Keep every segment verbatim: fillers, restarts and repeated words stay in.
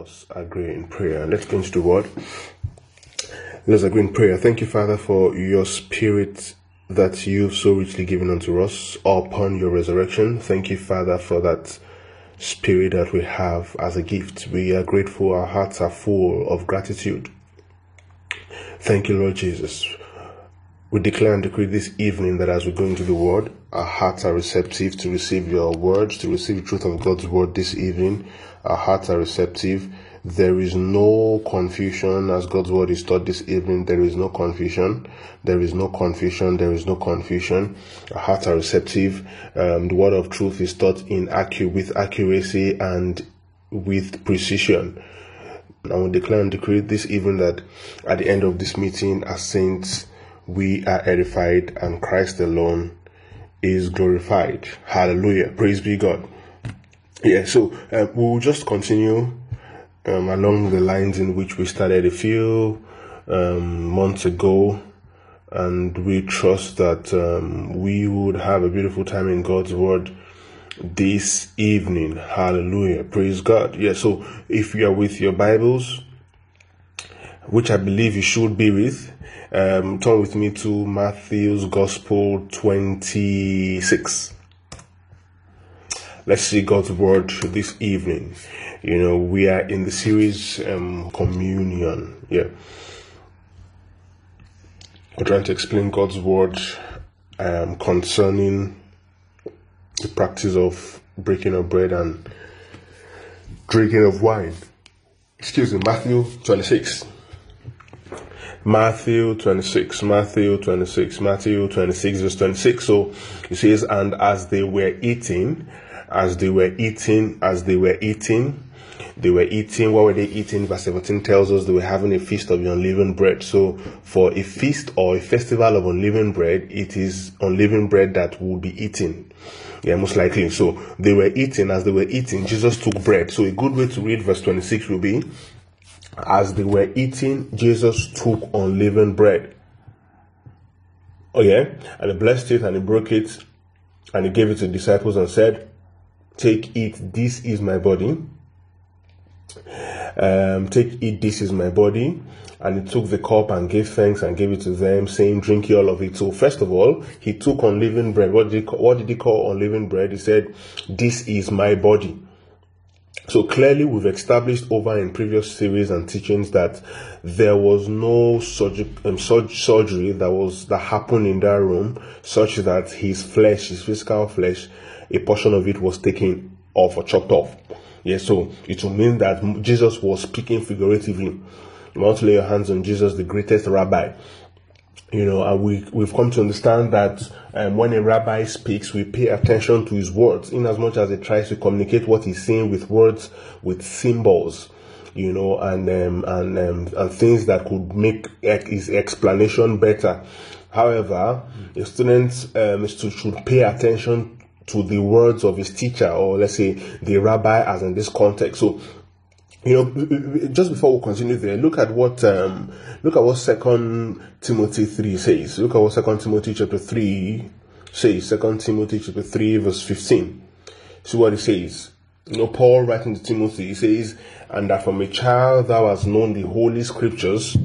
us agree in prayer. Let's go into the word. Let's agree in prayer. Thank you, Father, for your spirit that you've so richly given unto us upon your resurrection. Thank you, Father, for that spirit that we have as a gift. We are grateful. Our hearts are full of gratitude. Thank you, Lord Jesus. We declare and decree this evening that as we go into the word, our hearts are receptive to receive your words, to receive the truth of God's word this evening. Our hearts are receptive. There is no confusion as God's word is taught this evening. There is no confusion. There is no confusion. There is no confusion. Our hearts are receptive. Um, the word of truth is taught in accu- with accuracy and with precision. I will declare and decree this evening that at the end of this meeting, as saints, we are edified and Christ alone is glorified. Hallelujah. Praise be God. Yeah, so uh, we'll just continue um, along the lines in which we started a few um, months ago, and we trust that um, we would have a beautiful time in God's word this evening. Hallelujah. Praise God. Yeah, so if you are with your Bibles, which I believe you should be with, um, turn with me to Matthew's Gospel twenty-six. Let's see God's word this evening. You know, we are in the series um, Communion. Yeah. We're trying to explain God's word um, concerning the practice of breaking of bread and drinking of wine. Excuse me, Matthew twenty-six. Matthew twenty-six, Matthew twenty-six, Matthew twenty-six, verse twenty-six. So it says, and as they were eating, as they were eating, as they were eating, they were eating. What were they eating? Verse seventeen tells us they were having a feast of the unleavened bread. So for a feast or a festival of unleavened bread, it is unleavened bread that will be eaten. Yeah, most likely. So they were eating. As they were eating, Jesus took bread. So a good way to read verse twenty-six will be, as they were eating, Jesus took unleavened bread. Oh yeah? And he blessed it and he broke it and he gave it to the disciples and said, take, eat, this is my body. Um, take, eat, this is my body. And he took the cup and gave thanks and gave it to them, saying, drink ye all of it. So first of all, he took unleavened bread. What did he call, what did he call unleavened bread? He said, this is my body. So clearly we've established over in previous series and teachings that there was no surgery, um, surgery that was that happened in that room such that his flesh, his physical flesh, a portion of it was taken off or chopped off. Yeah, so it will mean that Jesus was speaking figuratively. You want to lay your hands on Jesus, the greatest rabbi. You know, and we, we've come to understand that um, when a rabbi speaks, we pay attention to his words, in as much as he tries to communicate what he's saying with words, with symbols, you know, and um, and um, and things that could make his explanation better. However, a student um, should pay attention to the words of his teacher, or let's say the rabbi, as in this context. So, you know, just before we continue there, look at what um, look at what Second Timothy three says. Look at what Second Timothy chapter three says. Second Timothy chapter three verse fifteen. See what it says. You know, Paul writing to Timothy, he says, and that from a child thou hast known the holy scriptures.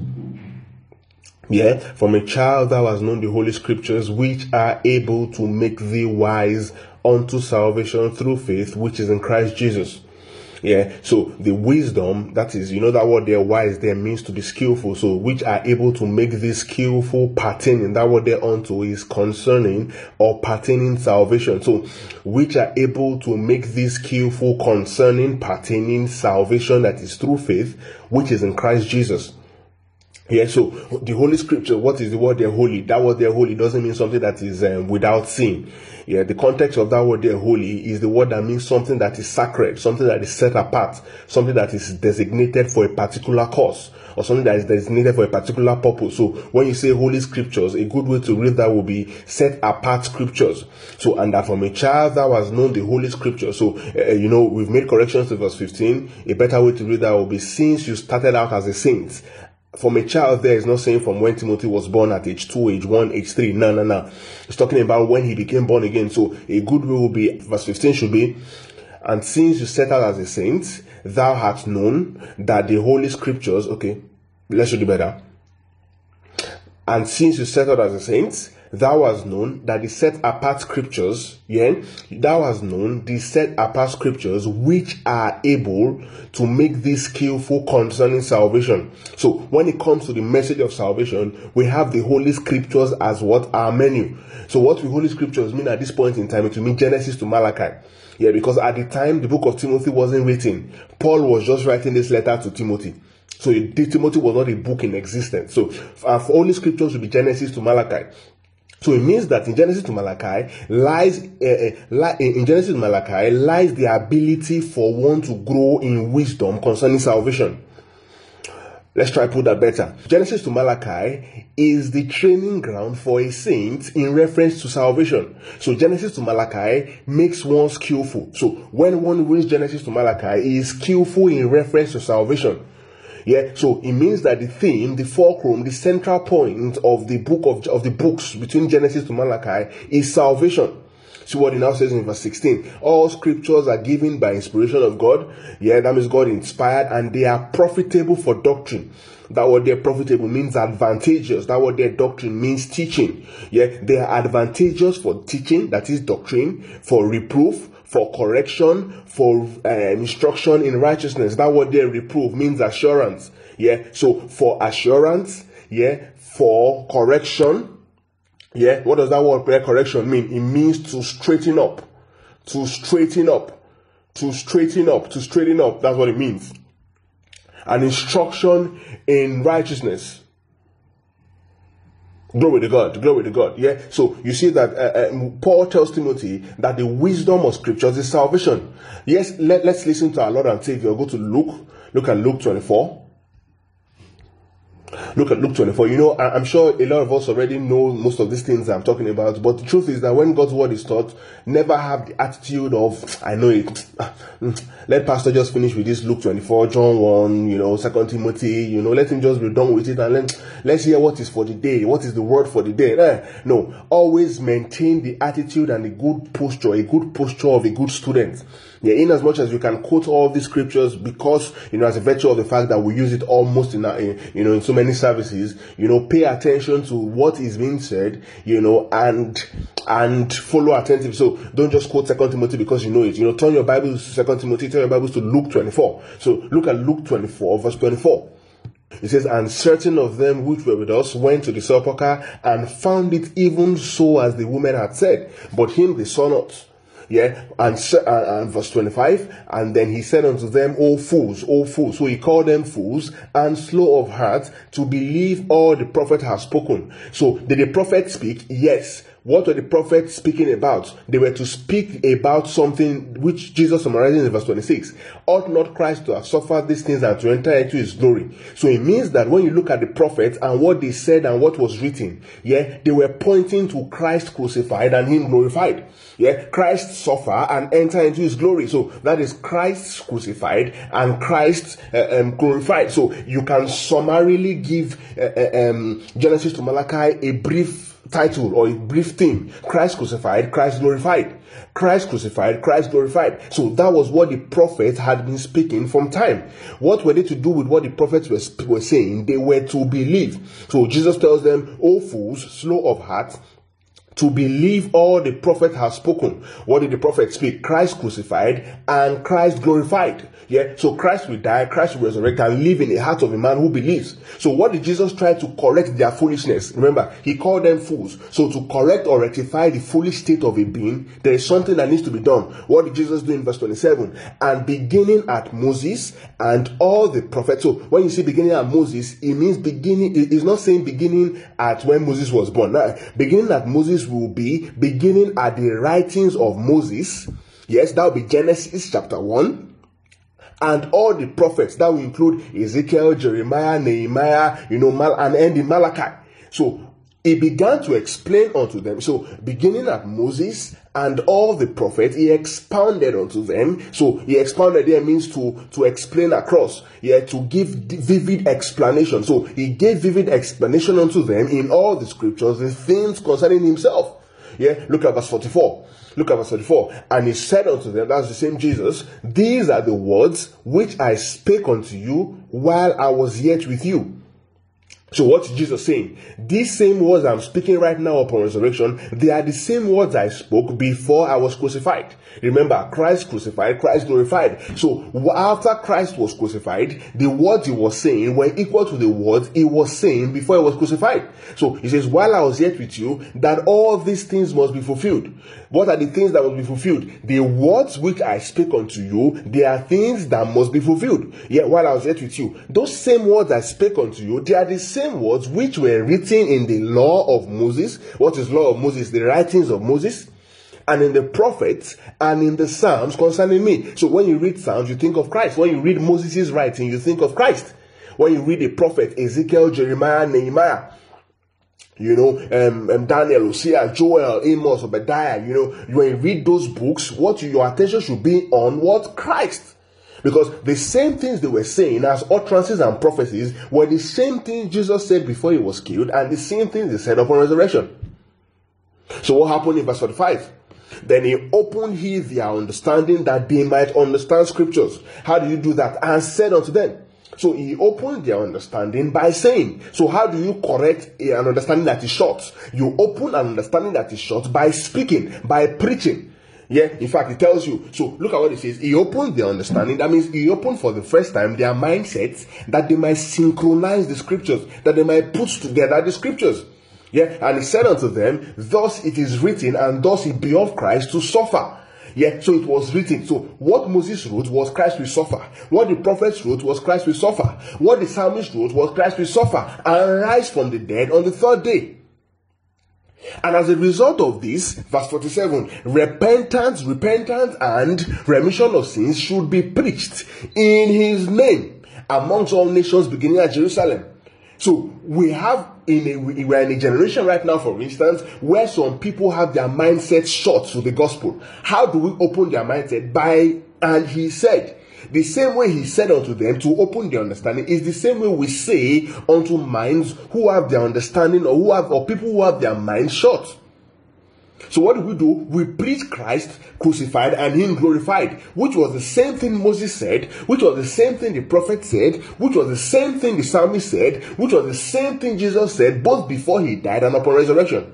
Yeah, from a child thou hast known the holy scriptures, which are able to make thee wise unto salvation through faith, which is in Christ Jesus. Yeah, so the wisdom, that is, you know, that word there, wise, there means to be skillful. So, which are able to make this skillful pertaining, that word there unto is concerning or pertaining salvation. So, which are able to make this skillful concerning pertaining salvation, that is through faith, which is in Christ Jesus. Yeah, so the Holy Scripture, what is the word there, holy? That word there, holy, doesn't mean something that is um, without sin. Yeah, the context of that word there, holy, is the word that means something that is sacred, something that is set apart, something that is designated for a particular cause, or something that is designated for a particular purpose. So when you say holy scriptures, a good way to read that will be set apart scriptures. So, and that from a child thou hast known the holy scriptures. So, uh, you know, we've made corrections to verse fifteen. A better way to read that will be, since you started out as a saint. From a child there is not saying from when Timothy was born at age two, age one, age three. No, no, no. It's talking about when he became born again. So a good way will be, verse fifteen should be, And since you set out as a saint, thou hast known that the holy scriptures, okay, let's read it better. And since you set out as a saint, thou hast known that the set apart scriptures, yeah, thou hast known the set apart scriptures which are able to make thee skillful concerning salvation. So when it comes to the message of salvation, we have the holy scriptures as what? Our menu. So what will holy scriptures mean at this point in time? It will mean Genesis to Malachi. Yeah, because at the time the book of Timothy wasn't written. Paul was just writing this letter to Timothy. So Timothy was not a book in existence. So uh, for holy scriptures will be Genesis to Malachi. So it means that in Genesis to Malachi lies uh, uh, in Genesis to Malachi lies the ability for one to grow in wisdom concerning salvation. Let's try to put that better. Genesis to Malachi is the training ground for a saint in reference to salvation. So Genesis to Malachi makes one skillful. So when one reads Genesis to Malachi, he is skillful in reference to salvation. Yeah, so it means that the theme, the fulcrum, the central point of the book of, of the books between Genesis to Malachi is salvation. See what it now says in verse sixteen. All scriptures are given by inspiration of God. Yeah, that means God inspired, and they are profitable for doctrine. That word there, profitable, means advantageous. That word there, doctrine, means teaching. Yeah, they are advantageous for teaching, that is doctrine, for reproof, for correction, for uh, instruction in righteousness. That word there, reproof, means assurance. Yeah, so for assurance, yeah, for correction. Yeah, what does that word correction mean? It means to straighten up, to straighten up, to straighten up, to straighten up. That's what it means. An instruction in righteousness. Glory to God, glory to God. Yeah, so you see that uh, uh, Paul tells Timothy that the wisdom of scriptures is salvation. Yes, let, let's listen to our Lord and Savior. Go to Luke, look at Luke twenty-four. Look at Luke twenty-four. You know, I'm sure a lot of us already know most of these things I'm talking about, but the truth is that when God's word is taught, never have the attitude of, I know it, let pastor just finish with this Luke twenty-four, John one, you know, Second Timothy, you know, let him just be done with it, and let, let's hear what is for the day, what is the word for the day. Eh, no, always maintain the attitude and the good posture, a good posture of a good student. Yeah, in as much as you can quote all these scriptures, because, you know, as a virtue of the fact that we use it almost in, our, you know, in so many services, you know, pay attention to what is being said, you know, and, and follow attentive. So don't just quote Second Timothy because you know it. You know, turn your Bibles to Second Timothy, turn your Bibles to Luke twenty-four. So look at Luke twenty-four, verse twenty-four. It says, and certain of them which were with us went to the sepulchre and found it even so as the woman had said, but him they saw not. Yeah, and, uh, and verse twenty-five, and then he said unto them, O fools, O fools. So he called them fools and slow of heart to believe all the prophet has spoken. So did the prophet speak? Yes. What were the prophets speaking about? They were to speak about something which Jesus summarizes in verse twenty-six. Ought not Christ to have suffered these things and to enter into his glory? So it means that when you look at the prophets and what they said and what was written, yeah, they were pointing to Christ crucified and him glorified. Yeah, Christ suffer and enter into his glory. So that is Christ crucified and Christ uh, um, glorified. So you can summarily give uh, um, Genesis to Malachi a brief title or a brief theme: Christ crucified, Christ glorified. Christ crucified, Christ glorified. So that was what the prophets had been speaking from time. What were they to do with what the prophets were, were saying? They were to believe. So Jesus tells them, O fools, slow of heart, to believe all the prophet has spoken. What did the prophet speak? Christ crucified and Christ glorified. Yeah, so Christ will die, Christ will resurrect and live in the heart of a man who believes. So what did Jesus try to correct their foolishness? Remember, he called them fools. So to correct or rectify the foolish state of a being, there is something that needs to be done. What did Jesus do in verse twenty-seven? And beginning at Moses and all the prophets. So when you see beginning at Moses, it means beginning, it's not saying beginning at when Moses was born. Now, beginning at Moses will be beginning at the writings of Moses. Yes, that will be Genesis chapter one. And all the prophets, that will include Ezekiel, Jeremiah, Nehemiah, you know, Mal, and end in Malachi. So he began to explain unto them. So beginning at Moses and all the prophets, he expounded unto them. So he expounded there means to, to explain across, yeah, to give vivid explanation. So he gave vivid explanation unto them in all the scriptures, the things concerning himself. Yeah, look at verse forty-four. Look at verse forty-four. And he said unto them, that's the same Jesus, these are the words which I spake unto you while I was yet with you. So what's Jesus saying? These same words I'm speaking right now upon resurrection, they are the same words I spoke before I was crucified. Remember, Christ crucified, Christ glorified. So after Christ was crucified, the words he was saying were equal to the words he was saying before he was crucified. So he says, while I was yet with you, that all these things must be fulfilled. What are the things that must be fulfilled? The words which I speak unto you, they are things that must be fulfilled. Yet while I was yet with you, those same words I spake unto you, they are the same words which were written in the law of Moses. What is law of Moses? The writings of Moses, and in the prophets, and in the Psalms concerning me. So when you read Psalms, you think of Christ. When you read Moses' writing, you think of Christ. When you read a prophet, Ezekiel, Jeremiah, Nehemiah, you know, um, um, Daniel, Hosea, Joel, Amos, Obadiah, you know, when you read those books, what you, your attention should be on what? Christ. Because the same things they were saying as utterances and prophecies were the same things Jesus said before he was killed, and the same things they said upon resurrection. So what happened in verse forty-five? Then he opened he their understanding that they might understand scriptures. How do you do that? And said unto them. So he opened their understanding by saying. So how do you correct an understanding that is short? You open an understanding that is short by speaking, by preaching. Yeah, in fact, it tells you. So look at what it says. He opened their understanding. That means he opened for the first time their mindsets, that they might synchronize the scriptures, that they might put together the scriptures. Yeah, and he said unto them, thus it is written, and thus it behoved Christ to suffer. Yeah, so it was written. So what Moses wrote was Christ will suffer. What the prophets wrote was Christ will suffer. What the psalmist wrote was Christ will suffer and rise from the dead on the third day. And as a result of this, verse forty-seven, repentance, repentance and remission of sins should be preached in his name amongst all nations, beginning at Jerusalem. So we have in a, we're in a generation right now, for instance, where some people have their mindset short to the gospel. How do we open their mindset? By, and he said, the same way he said unto them to open their understanding is the same way we say unto minds who have their understanding, or who have, or people who have their minds short. So what do we do? We preach Christ crucified and him glorified, which was the same thing Moses said, which was the same thing the prophet said, which was the same thing the psalmist said, which was the same thing Jesus said, both before he died and upon resurrection.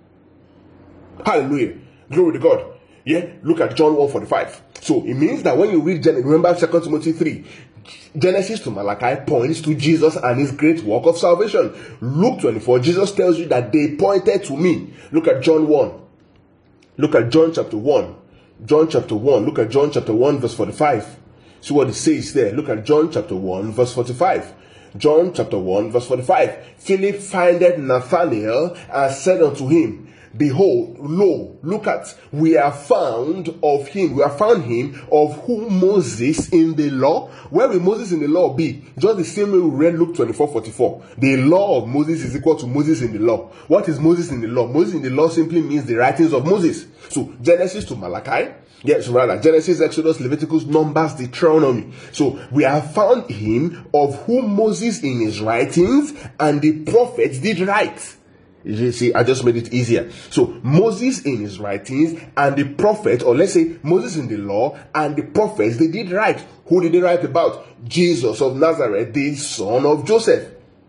Hallelujah. Glory to God. Yeah, look at John one forty-five. So it means that when you read, remember Second Timothy three, Genesis to Malachi points to Jesus and his great work of salvation. Luke twenty-four, Jesus tells you that they pointed to me. Look at John one. Look at John chapter one. John chapter one. Look at John chapter one verse forty-five. See what it says there. Look at John chapter one verse forty-five. John chapter one verse forty-five. Philip findeth Nathanael and said unto him, behold, lo, look at, we have found of him, we have found him of whom Moses in the law. Where will Moses in the law be? Just the same way we read Luke twenty-four forty-four. The law of Moses is equal to Moses in the law. What is Moses in the law? Moses in the law simply means the writings of Moses. So Genesis to Malachi, yes, rather Genesis, Exodus, Leviticus, Numbers, Deuteronomy. So we have found him of whom Moses in his writings and the prophets did write. You see, I just made it easier. So Moses in his writings and the prophet, or let's say Moses in the law and the prophets, they did write. Who did they write about? Jesus of Nazareth, the son of Joseph.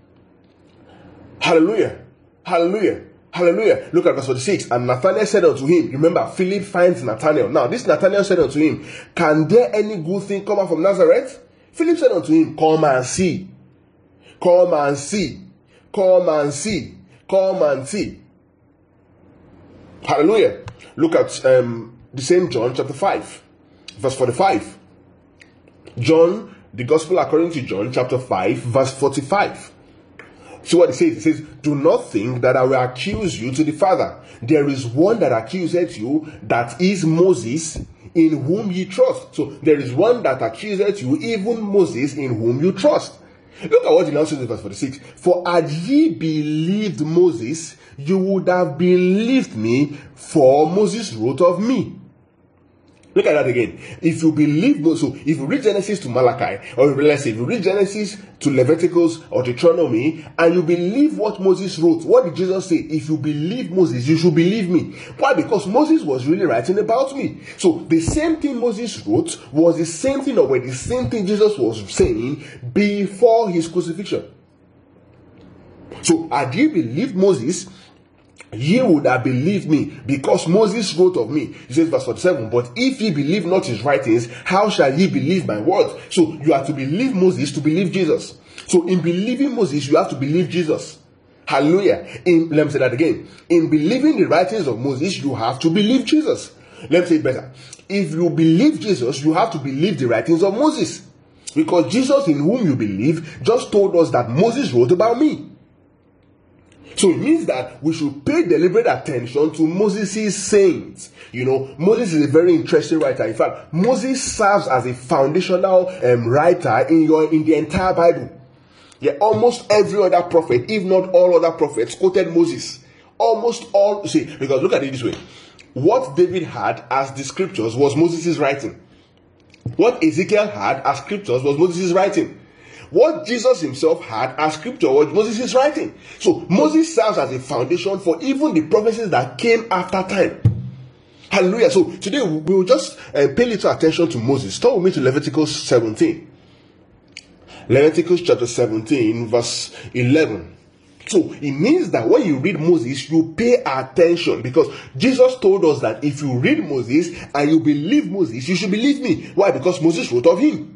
Hallelujah. Hallelujah. Hallelujah. Look at verse forty-six. And Nathanael said unto him, remember, Philip finds Nathanael. Now, this Nathanael said unto him, can there any good thing come out from Nazareth? Philip said unto him, come and see. Come and see. Come and see. Come and see. Hallelujah. Look at um, the same John chapter five, verse forty-five. John, the Gospel according to John chapter five, verse forty-five. See what it says. It says, do not think that I will accuse you to the Father. There is one that accuseth you, that is Moses, in whom ye trust. So there is one that accuseth you, even Moses, in whom you trust. Look at what he now says in verse forty-six. For had ye believed Moses, you would have believed me, for Moses wrote of me. Look at that again. If you believe Moses, so if you read Genesis to Malachi, or let's say if you read Genesis to Leviticus or Deuteronomy, and you believe what Moses wrote, what did Jesus say? If you believe Moses, you should believe me. Why? Because Moses was really writing about me. So the same thing Moses wrote was the same thing, or were the same thing Jesus was saying before his crucifixion. So had you believed Moses, ye would have believed me, because Moses wrote of me. He says, verse forty-seven, but if ye believe not his writings, how shall ye believe my words? So you have to believe Moses to believe Jesus. So in believing Moses, you have to believe Jesus. Hallelujah. In, let me say that again. In believing the writings of Moses, you have to believe Jesus. Let me say it better. If you believe Jesus, you have to believe the writings of Moses. Because Jesus, in whom you believe, just told us that Moses wrote about me. So it means that we should pay deliberate attention to Moses' sayings. You know, Moses is a very interesting writer. In fact, Moses serves as a foundational um, writer in your in the entire Bible. Yeah, almost every other prophet, if not all other prophets, quoted Moses. Almost all, see, because look at it this way. What David had as the scriptures was Moses' writing. What Ezekiel had as scriptures was Moses' writing. What Jesus himself had as scripture was Moses' writing. So Moses serves as a foundation for even the prophecies that came after time. Hallelujah. So today we will just uh, pay little attention to Moses. Turn with me to Leviticus seventeen. Leviticus chapter seventeen, verse eleven. So it means that when you read Moses, you pay attention, because Jesus told us that if you read Moses and you believe Moses, you should believe me. Why? Because Moses wrote of him.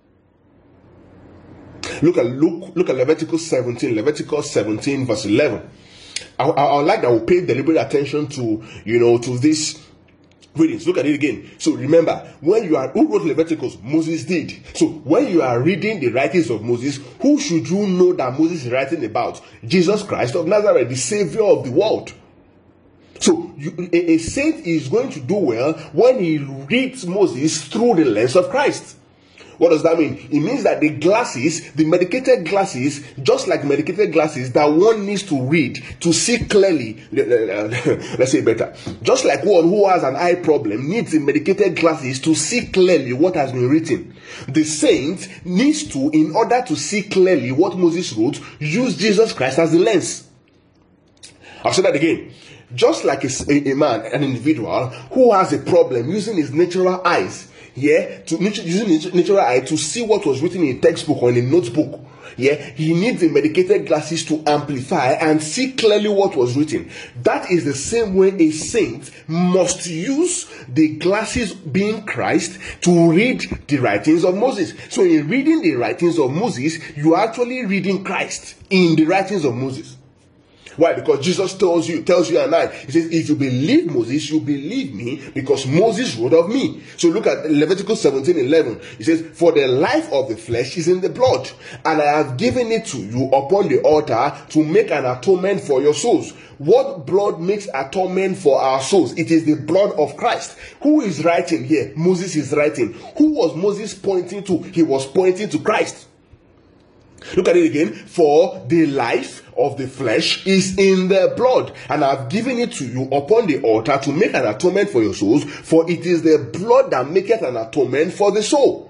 Look at look, look at Leviticus seventeen, Leviticus seventeen, verse eleven. I, I, I like that we pay deliberate attention to, you know, to this readings. Look at it again. So remember, when you are, who wrote Leviticus? Moses did. So when you are reading the writings of Moses, who should you know that Moses is writing about? Jesus Christ of Nazareth, the Savior of the world. So you, a, a saint is going to do well when he reads Moses through the lens of Christ. What does that mean? It means that the glasses, the medicated glasses, just like medicated glasses that one needs to read to see clearly, let's say better, just like one who has an eye problem needs the medicated glasses to see clearly what has been written. The saint needs to, in order to see clearly what Moses wrote, use Jesus Christ as the lens. I'll say that again. Just like a, a, a man, an individual who has a problem using his natural eyes, yeah, to using natural eye to see what was written in a textbook or in a notebook. Yeah, he needs the medicated glasses to amplify and see clearly what was written. That is the same way a saint must use the glasses, being Christ, to read the writings of Moses. So in reading the writings of Moses, you are actually reading Christ in the writings of Moses. Why? Because Jesus tells you, tells you and I, he says, if you believe Moses, you believe me, because Moses wrote of me. So look at Leviticus seventeen eleven. He says, for the life of the flesh is in the blood, and I have given it to you upon the altar to make an atonement for your souls. What blood makes atonement for our souls? It is the blood of Christ. Who is writing here? Moses is writing. Who was Moses pointing to? He was pointing to Christ. Look at it again. For the life of the flesh is in the blood, and I have given it to you upon the altar to make an atonement for your souls, for it is the blood that maketh an atonement for the soul.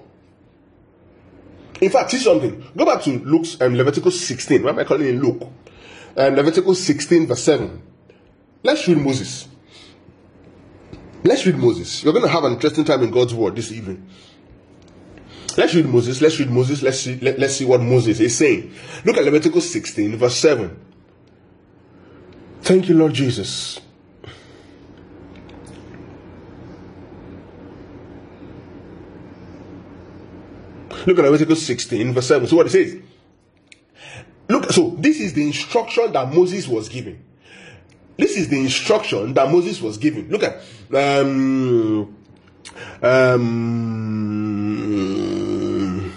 In fact, see something. Go back to Luke's um, Leviticus sixteen. Why am I calling it Luke? Um, Leviticus sixteen, verse seven. Let's read Moses. Let's read Moses. You're going to have an interesting time in God's word this evening. Let's read Moses. Let's read Moses. Let's see, let, let's see what Moses is saying. Look at Leviticus sixteen, verse seven. Thank you, Lord Jesus. Look at Leviticus sixteen, verse seven. So what it says. Look, so this is the instruction that Moses was given. This is the instruction that Moses was given. Look at um um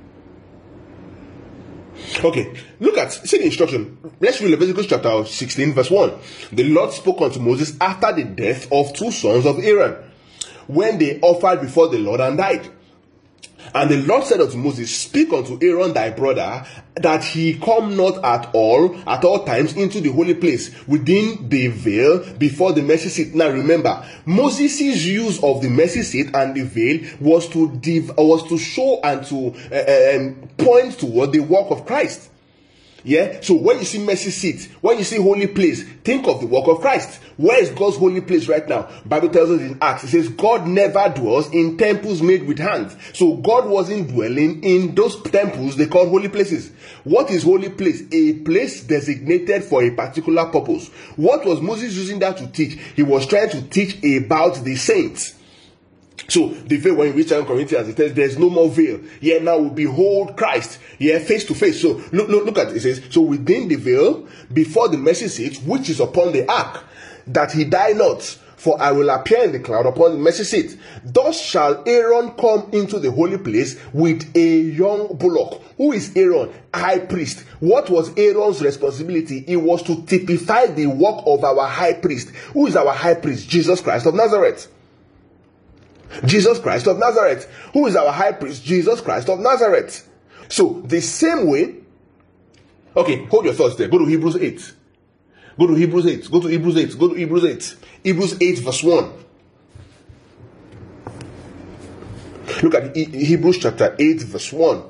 okay, look at, see the instruction. Let's read Leviticus chapter sixteen, verse one. The Lord spoke unto Moses after the death of two sons of Aaron, when they offered before the Lord and died. And the Lord said unto Moses, speak unto Aaron thy brother, that he come not at all, at all times, into the holy place, within the veil, before the mercy seat. Now remember, Moses' use of the mercy seat and the veil was to div- was to show and to uh, um, point toward the work of Christ. Yeah, so when you see mercy seat, when you see holy place, think of the work of Christ. Where is God's holy place right now? Bible tells us in Acts, it says God never dwells in temples made with hands. So God wasn't dwelling in those temples they call holy places. What is holy place? A place designated for a particular purpose. What was Moses using that to teach? He was trying to teach about the saints. So the veil, when you read Second Corinthians, it says there's no more veil. Yeah, now we behold Christ. Yeah, face to face. So look, look, look at it. It says, so within the veil, before the mercy seat, which is upon the ark, that he die not. For I will appear in the cloud upon the mercy seat. Thus shall Aaron come into the holy place with a young bullock. Who is Aaron? High priest. What was Aaron's responsibility? It was to typify the work of our high priest. Who is our high priest? Jesus Christ of Nazareth. Jesus Christ of Nazareth. Who is our high priest? Jesus Christ of Nazareth. So the same way, okay, hold your thoughts there. Go to Hebrews eight. Go to Hebrews eight. Go to Hebrews eight. Go to Hebrews eight. Hebrews eight verse one. Look at Hebrews chapter eight verse one.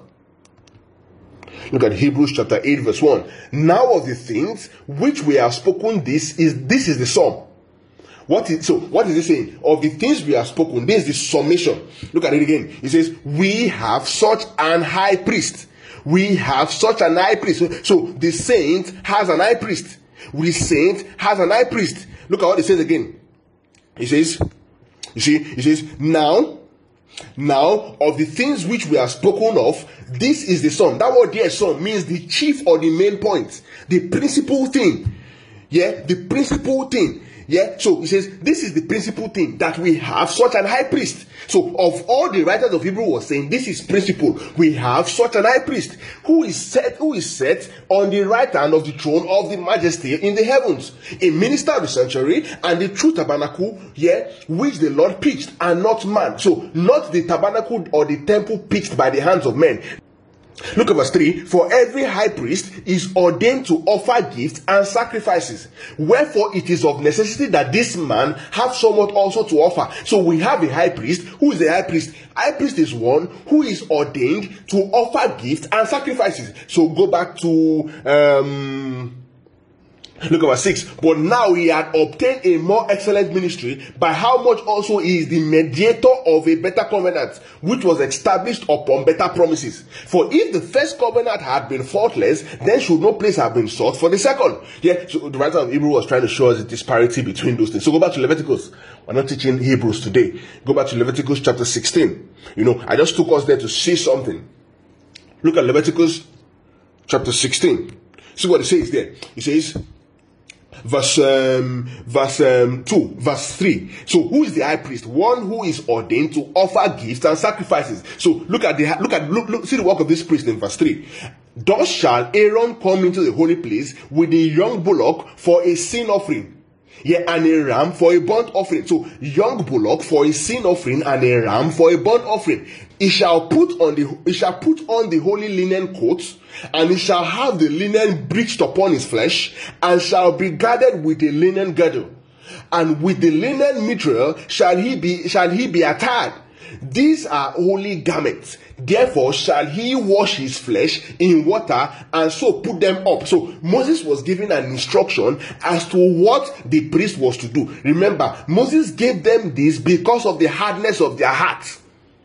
Look at Hebrews chapter eight verse one. Now of the things which we have spoken, this is this is the sum. What is, so what is it saying? Of the things we have spoken, this is the summation. Look at it again. It says, we have such an high priest. We have such an high priest. So, so the saint has an high priest. The saint has an high priest. Look at what it says again. It says, you see, it says, now, now of the things which we have spoken of, this is the sum. That word there, sum, means the chief or the main point. The principal thing. Yeah, the principal thing. Yeah, so he says, this is the principal thing, that we have such an high priest. So of all the writers of Hebrew was saying, this is principle. We have such an high priest who is set, who is set on the right hand of the throne of the majesty in the heavens, a minister of the sanctuary and the true tabernacle, yeah, which the Lord pitched and not man. So not the tabernacle or the temple pitched by the hands of men. Look at verse three. For every high priest is ordained to offer gifts and sacrifices. Wherefore it is of necessity that this man have somewhat also to offer. So we have a high priest. Who is the high priest? High priest is one who is ordained to offer gifts and sacrifices. So go back to um look at verse six. But now he had obtained a more excellent ministry, by how much also he is the mediator of a better covenant, which was established upon better promises. For if the first covenant had been faultless, then should no place have been sought for the second. Yeah, so the writer of Hebrew was trying to show us the disparity between those things. So go back to Leviticus. We're not teaching Hebrews today. Go back to Leviticus chapter sixteen. You know, I just took us there to see something. Look at Leviticus chapter sixteen. See what it says there. It says, Verse um, verse um, two, verse three. So who is the high priest? One who is ordained to offer gifts and sacrifices. So look at the look at look, look see the work of this priest in verse three. Thus shall Aaron come into the holy place with a young bullock for a sin offering. Yeah, and a ram for a burnt offering. So young bullock for a sin offering and a ram for a burnt offering. He shall put on the he shall put on the holy linen coat, and he shall have the linen breeched upon his flesh, and shall be girded with a linen girdle, and with the linen mitre shall he be shall he be attired. These are holy garments. Therefore shall he wash his flesh in water, and so put them up. So Moses was given an instruction as to what the priest was to do. Remember, Moses gave them this because of the hardness of their hearts.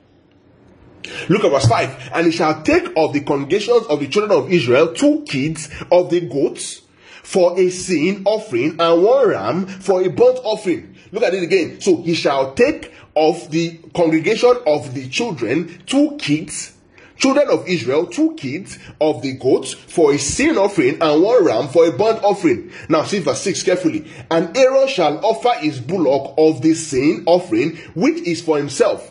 Look at verse five. And he shall take of the congregations of the children of Israel two kids of the goats for a sin offering, and one ram for a burnt offering. Look at it again. So he shall take of the congregation of the children two kids, children of Israel, two kids of the goats for a sin offering, and one ram for a burnt offering. Now see verse six carefully. And Aaron shall offer his bullock of the sin offering, which is for himself,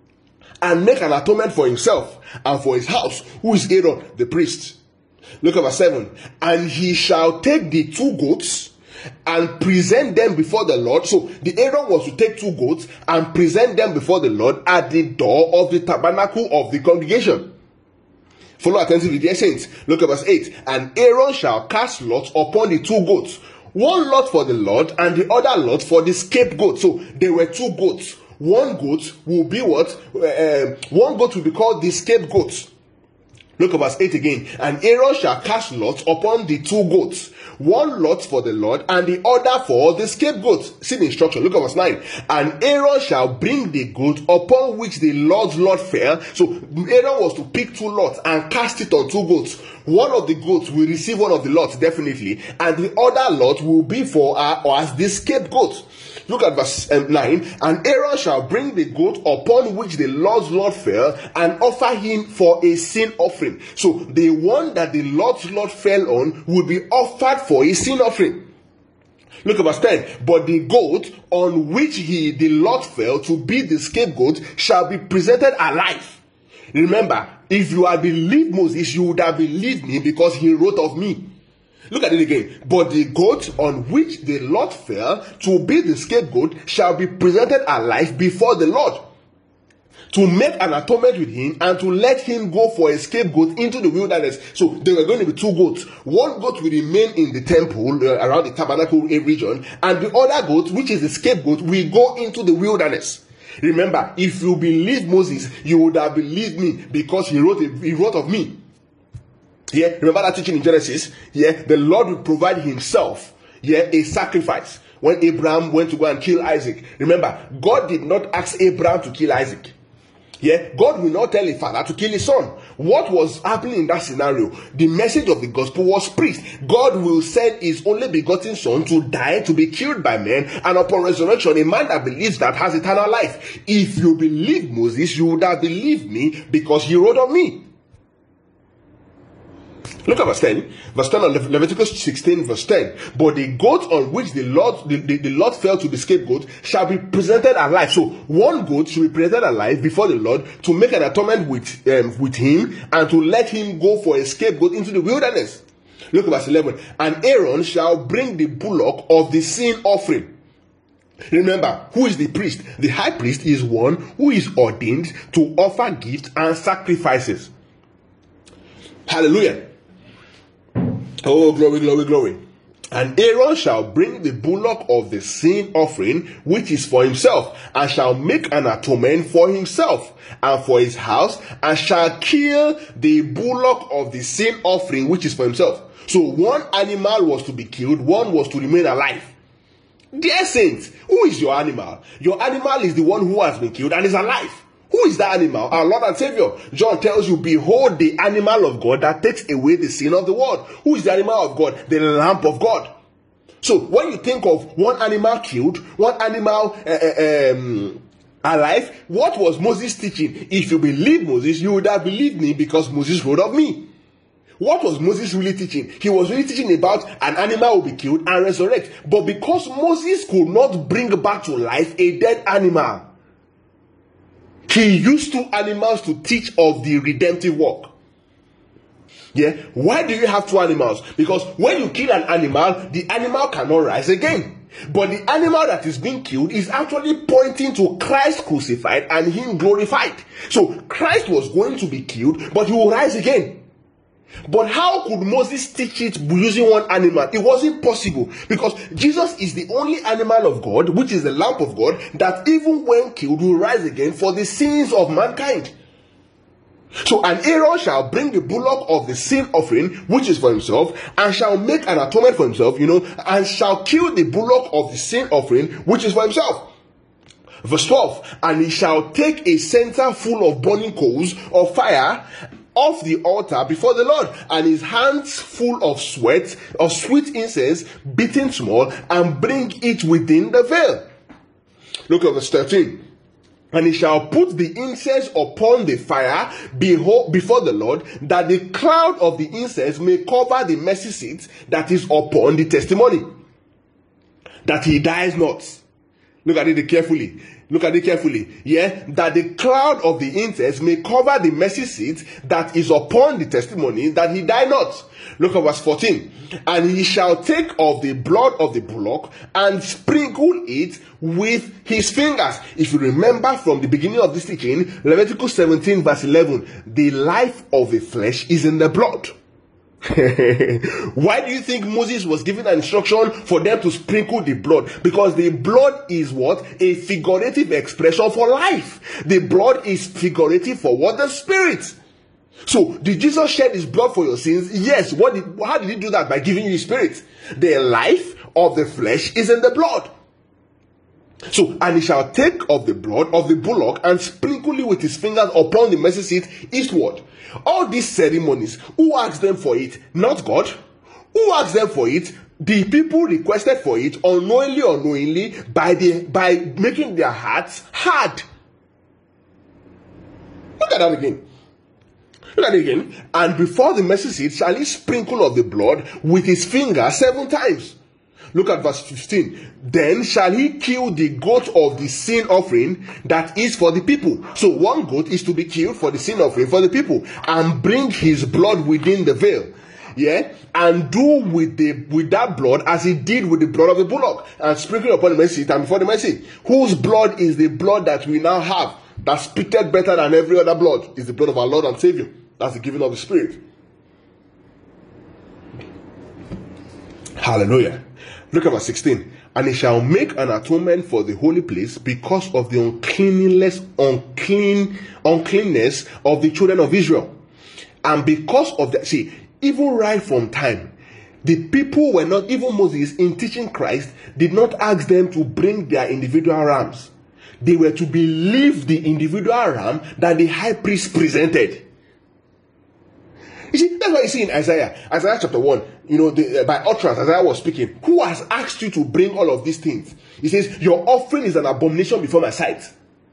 and make an atonement for himself and for his house. Who is Aaron? The priest. Look at verse seven. And he shall take the two goats and present them before the Lord. So the Aaron was to take two goats and present them before the Lord at the door of the tabernacle of the congregation. Follow attentively, dear saints. Look at verse eight. And Aaron shall cast lots upon the two goats, one lot for the Lord and the other lot for the scapegoat. So there were two goats. One goat will be what? Uh, one goat will be called the scapegoat. Look at verse eight again. And Aaron shall cast lots upon the two goats, one lot for the Lord and the other for the scapegoat. See the instruction. Look at verse nine. And Aaron shall bring the goat upon which the Lord's lot fell. So Aaron was to pick two lots and cast it on two goats. One of the goats will receive one of the lots, definitely, and the other lot will be for uh, or as the scapegoat. Look at verse um, nine. And Aaron shall bring the goat upon which the Lord's lot fell and offer him for a sin offering. So the one that the Lord's lot fell on will be offered for a sin offering. Look at verse ten. But the goat on which he the lot fell to be the scapegoat shall be presented alive. Remember, if you had believed Moses, you would have believed me because he wrote of me. Look at it again. But the goat on which the lot fell to be the scapegoat shall be presented alive before the Lord, to make an atonement with him and to let him go for a scapegoat into the wilderness. So there were going to be two goats. One goat will remain in the temple uh, around the tabernacle region, and the other goat, which is the scapegoat, will go into the wilderness. Remember, if you believe Moses, you would have believed me because he wrote a, he wrote of me. Yeah, remember that teaching in Genesis? Yeah, the Lord will provide himself, yeah, a sacrifice. When Abraham went to go and kill Isaac, remember, God did not ask Abraham to kill Isaac. Yeah, God will not tell a father to kill his son. What was happening in that scenario? The message of the gospel was preached. God will send his only begotten son to die, to be killed by men, and upon resurrection, a man that believes that has eternal life. If you believe Moses, you would have believed me because he wrote of me. Look at verse ten. Verse ten of Leviticus sixteen, verse ten. But the goat on which the Lord the, the, the Lord fell to the scapegoat shall be presented alive. So one goat should be presented alive before the Lord to make an atonement with um, with him and to let him go for a scapegoat into the wilderness. Look at verse eleven. And Aaron shall bring the bullock of the sin offering. Remember, who is the priest? The high priest is one who is ordained to offer gifts and sacrifices. Hallelujah. Oh, glory, glory, glory. And Aaron shall bring the bullock of the sin offering, which is for himself, and shall make an atonement for himself and for his house, and shall kill the bullock of the sin offering, which is for himself. So one animal was to be killed, one was to remain alive. Dear saints, who is your animal? Your animal is the one who has been killed and is alive. Who is that animal? Our Lord and Savior. John tells you, behold the animal of God that takes away the sin of the world. Who is the animal of God? The Lamb of God. So when you think of one animal killed, one animal uh, uh, um, alive, what was Moses teaching? If you believe Moses, you would have believed me because Moses wrote of me. What was Moses really teaching? He was really teaching about an animal will be killed and resurrect. But because Moses could not bring back to life a dead animal, he used two animals to teach of the redemptive work. Yeah. Why do you have two animals? Because when you kill an animal, the animal cannot rise again. But the animal that is being killed is actually pointing to Christ crucified and him glorified. So Christ was going to be killed, but he will rise again. But how could Moses teach it using one animal? It wasn't possible, because Jesus is the only animal of God, which is the Lamb of God, that even when killed will rise again for the sins of mankind. So, and Aaron shall bring the bullock of the sin offering, which is for himself, and shall make an atonement for himself, you know, and shall kill the bullock of the sin offering, which is for himself. Verse twelve, and he shall take a censer full of burning coals of fire off the altar before the Lord, and his hands full of sweat, of sweet incense, beaten small, and bring it within the veil. Look at verse thirteen. And he shall put the incense upon the fire before the Lord, that the cloud of the incense may cover the mercy seat that is upon the testimony, that he dies not. Look at it carefully. Look at it carefully. Yeah, that the cloud of the incense may cover the mercy seat that is upon the testimony, that he die not. Look at verse fourteen. And he shall take of the blood of the bullock and sprinkle it with his fingers. If you remember from the beginning of this teaching, Leviticus seventeen verse eleven, the life of the flesh is in the blood. Why do you think Moses was given an instruction for them to sprinkle the blood? Because the blood is what? A figurative expression for life. The blood is figurative for what? The spirit. So, did Jesus shed his blood for your sins? Yes. What did, how did he do that? By giving you the spirit. The life of the flesh is in the blood. So, and he shall take of the blood of the bullock and sprinkle it with his fingers upon the mercy seat eastward. All these ceremonies, who asked them for it? Not God. Who asked them for it? The people requested for it unknowingly or knowingly by the by making their hearts hard. Look at that again. Look at it again. And before the mercy seat shall he sprinkle of the blood with his finger seven times. Look at verse fifteen. Then shall he kill the goat of the sin offering that is for the people. So one goat is to be killed for the sin offering for the people, and bring his blood within the veil. Yeah, and do with the with that blood as he did with the blood of the bullock, and sprinkle upon the mercy seat and before the mercy. Whose blood is the blood that we now have, that speaketh better than every other blood, is the blood of our Lord and Savior. That's the giving of the Spirit. Hallelujah. Look at verse sixteen. And he shall make an atonement for the holy place because of the uncleanness, unclean, uncleanness of the children of Israel. And because of that, see, even right from time, the people were not, even Moses in teaching Christ, did not ask them to bring their individual rams. They were to believe the individual ram that the high priest presented. You see, that's why you see in Isaiah, Isaiah chapter one, you know, the, uh, by utterance, Isaiah was speaking. Who has asked you to bring all of these things? He says, your offering is an abomination before my sight.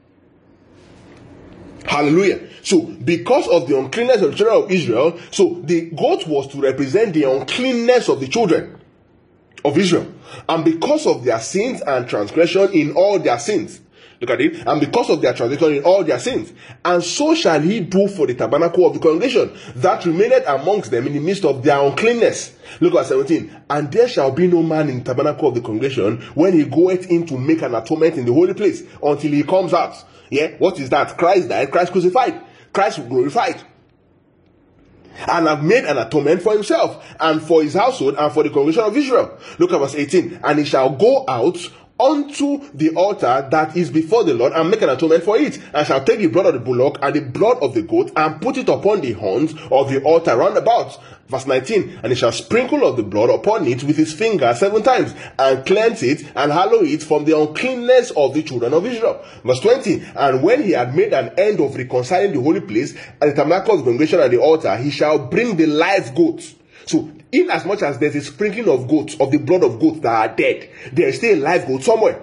Hallelujah. So, because of the uncleanness of the children of Israel, so the goat was to represent the uncleanness of the children of Israel. And because of their sins and transgression in all their sins. Look at it. And because of their transgression in all their sins. And so shall he do for the tabernacle of the congregation, that remaineth amongst them in the midst of their uncleanness. Look at seventeen. And there shall be no man in the tabernacle of the congregation when he goeth in to make an atonement in the holy place, until he comes out. Yeah, what is that? Christ died, Christ crucified, Christ glorified, and have made an atonement for himself, and for his household, and for the congregation of Israel. Look at verse eighteen. And he shall go out unto the altar that is before the Lord, and make an atonement for it, and shall take the blood of the bullock and the blood of the goat, and put it upon the horns of the altar round about. Verse nineteen. And he shall sprinkle of the blood upon it with his finger seven times, and cleanse it and hallow it from the uncleanness of the children of Israel. Verse twenty. And when he had made an end of reconciling the holy place and the tabernacle of the congregation and the altar, he shall bring the live goats. So, in as much as there's a sprinkling of goats, of the blood of goats that are dead, there is still a live goat somewhere.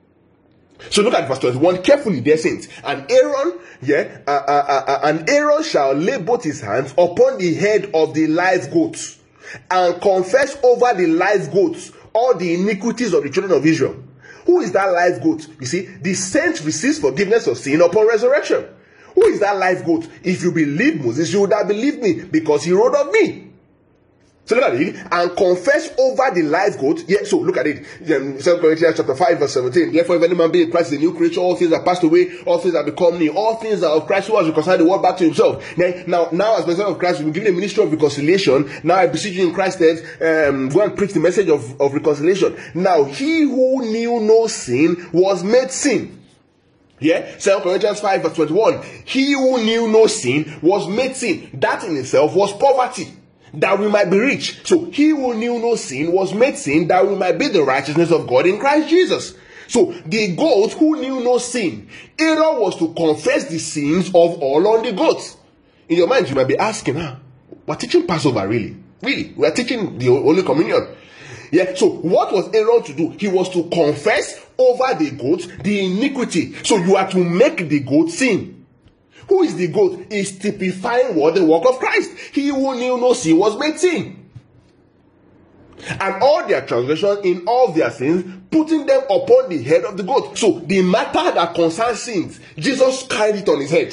So look at verse twenty-one carefully, dear saints. And Aaron, yeah, uh, uh, uh, and Aaron shall lay both his hands upon the head of the live goats, and confess over the live goats all the iniquities of the children of Israel. Who is that live goat? You see, the saint receives forgiveness of sin upon resurrection. Who is that live goat? If you believe Moses, you would have believed me, because he wrote of me. So look at it, and confess over the live goat. Yeah, so look at it. Second Corinthians chapter five, verse seventeen. Therefore, if any man be in Christ, is a new creature, all things are passed away, all things are become new. All things are of Christ, who has reconciled the world back to himself. Now, now, now as the of Christ, we've been given a ministry of reconciliation. Now I beseech you in Christ that um, go and preach the message of, of reconciliation. Now, he who knew no sin was made sin. Yeah, Second Corinthians five, verse twenty-one. He who knew no sin was made sin. That in itself was poverty, that we might be rich. So he who knew no sin was made sin, that we might be the righteousness of God in Christ Jesus. So the goat who knew no sin, Aaron was to confess the sins of all on the goats. In your mind, you might be asking, ah, we're teaching Passover, really? Really? We're teaching the Holy Communion. Yeah, so what was Aaron to do? He was to confess over the goat the iniquity. So you are to make the goat sin. Who is the goat? Is typifying what? The work of Christ. He who knew no sin was made sin. and all their transgressions in all their sins, putting them upon the head of the goat. So the matter that concerns sins, Jesus carried it on his head.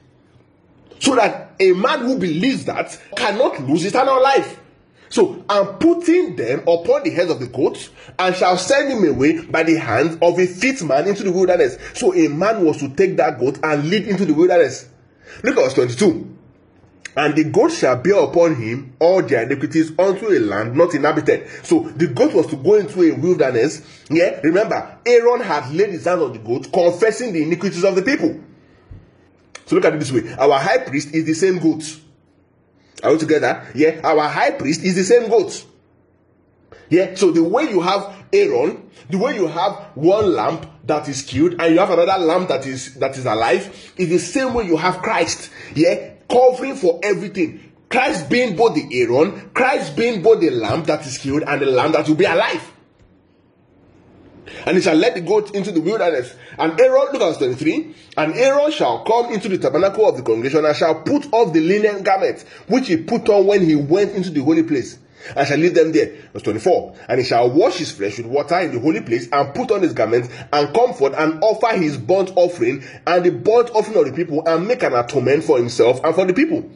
So that a man who believes that cannot lose eternal life. So, I'm putting them upon the heads of the goats, and shall send him away by the hand of a fit man into the wilderness. So a man was to take that goat and lead into the wilderness. Look at verse twenty-two. And the goat shall bear upon him all their iniquities unto a land not inhabited. So the goat was to go into a wilderness. Yeah, remember, Aaron had laid his hands on the goat, confessing the iniquities of the people. So look at it this way. Our high priest is the same goat. Are we together? Yeah, our high priest is the same goat. Yeah, so the way you have Aaron, the way you have one lamb that is killed, and you have another lamb that is that is alive, is the same way you have Christ. Yeah, covering for everything. Christ being both the Aaron, Christ being both the lamb that is killed and the lamb that will be alive. And he shall let the goat into the wilderness. And Aaron, look at verse twenty-three. And Aaron shall come into the tabernacle of the congregation, and shall put off the linen garment which he put on when he went into the holy place, and shall leave them there. Verse twenty-four. And he shall wash his flesh with water in the holy place, and put on his garments, and come forth, and offer his burnt offering, and the burnt offering of the people, and make an atonement for himself and for the people.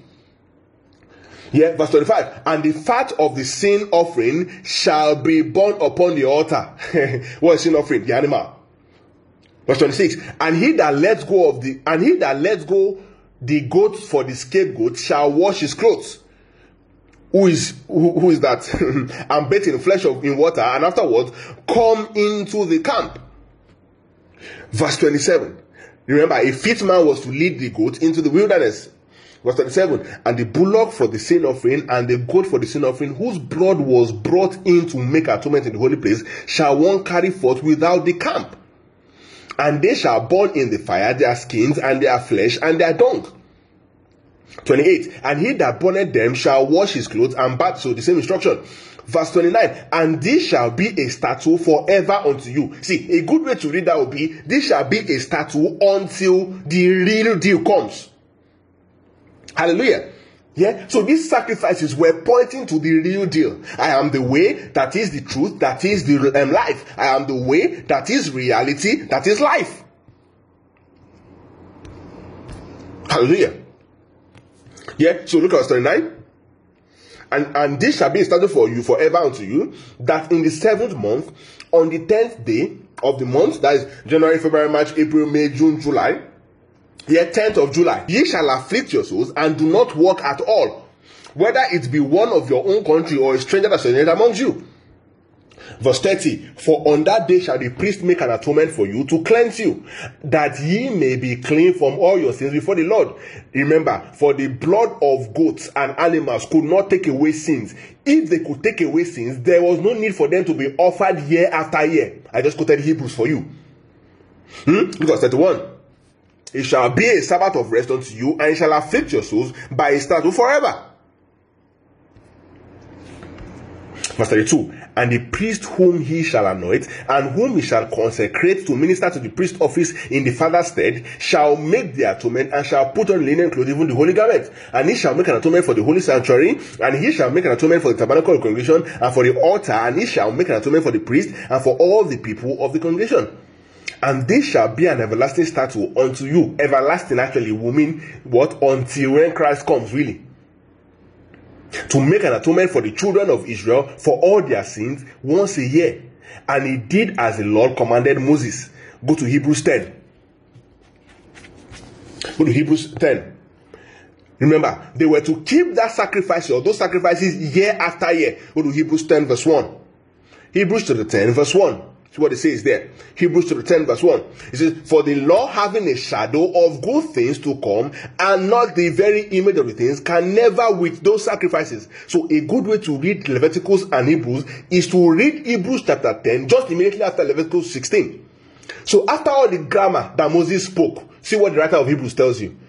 Yeah, verse twenty-five. And the fat of the sin offering shall be burnt upon the altar. What is sin offering? The animal. Verse twenty-six. And he that lets go of the and he that lets go the goat for the scapegoat shall wash his clothes. Who is who, who is that? And bathe in flesh of in water, and afterwards come into the camp. Verse twenty-seven. Remember, a fit man was to lead the goat into the wilderness. Verse twenty-seven. And the bullock for the sin offering and the goat for the sin offering, whose blood was brought in to make atonement in the holy place, shall one carry forth without the camp. And they shall burn in the fire their skins and their flesh and their dung. twenty-eight. And he that burneth them shall wash his clothes and bath. So the same instruction. Verse twenty-nine. And this shall be a statute forever unto you. See, a good way to read that would be, this shall be a statute until the real deal comes. Hallelujah. Yeah, so these sacrifices were pointing to the real deal. I am the way, that is the truth, that is the um, life. I am the way, that is reality, that is life. Hallelujah. Yeah, so look at verse twenty-nine. And, and this shall be a statute for you forever unto you, that in the seventh month, on the tenth day of the month, that is January, February, March, April, May, June, July, the tenth of July, ye shall afflict your souls, and do not work at all, whether it be one of your own country or a stranger that is among you. Verse thirty. For on that day shall the priest make an atonement for you, to cleanse you, that ye may be clean from all your sins before the Lord. Remember, for the blood of goats and animals could not take away sins. If they could take away sins, there was no need for them to be offered year after year. I just quoted Hebrews for you. Hmm? Because thirty-one. It shall be a Sabbath of rest unto you, and it shall afflict your souls by a statute forever. Verse thirty-two. And the priest whom he shall anoint, and whom he shall consecrate to minister to the priest office in the father's stead, shall make the atonement, and shall put on linen clothes, even the holy garment. And he shall make an atonement for the holy sanctuary, and he shall make an atonement for the tabernacle of the congregation, and for the altar, and he shall make an atonement for the priest, and for all the people of the congregation. And this shall be an everlasting statute unto you. Everlasting actually will mean what? Until when Christ comes, really. To make an atonement for the children of Israel for all their sins once a year. And he did as the Lord commanded Moses. Go to Hebrews ten. Go to Hebrews ten. Remember, they were to keep that sacrifice or those sacrifices year after year. Go to Hebrews ten verse one. Hebrews chapter ten verse one. See what it says there. Hebrews chapter ten verse one. It says, for the law having a shadow of good things to come, and not the very image of the things, can never with those sacrifices. So a good way to read Leviticus and Hebrews is to read Hebrews chapter ten just immediately after Leviticus sixteen. So after all the grammar that Moses spoke, see what the writer of Hebrews tells you.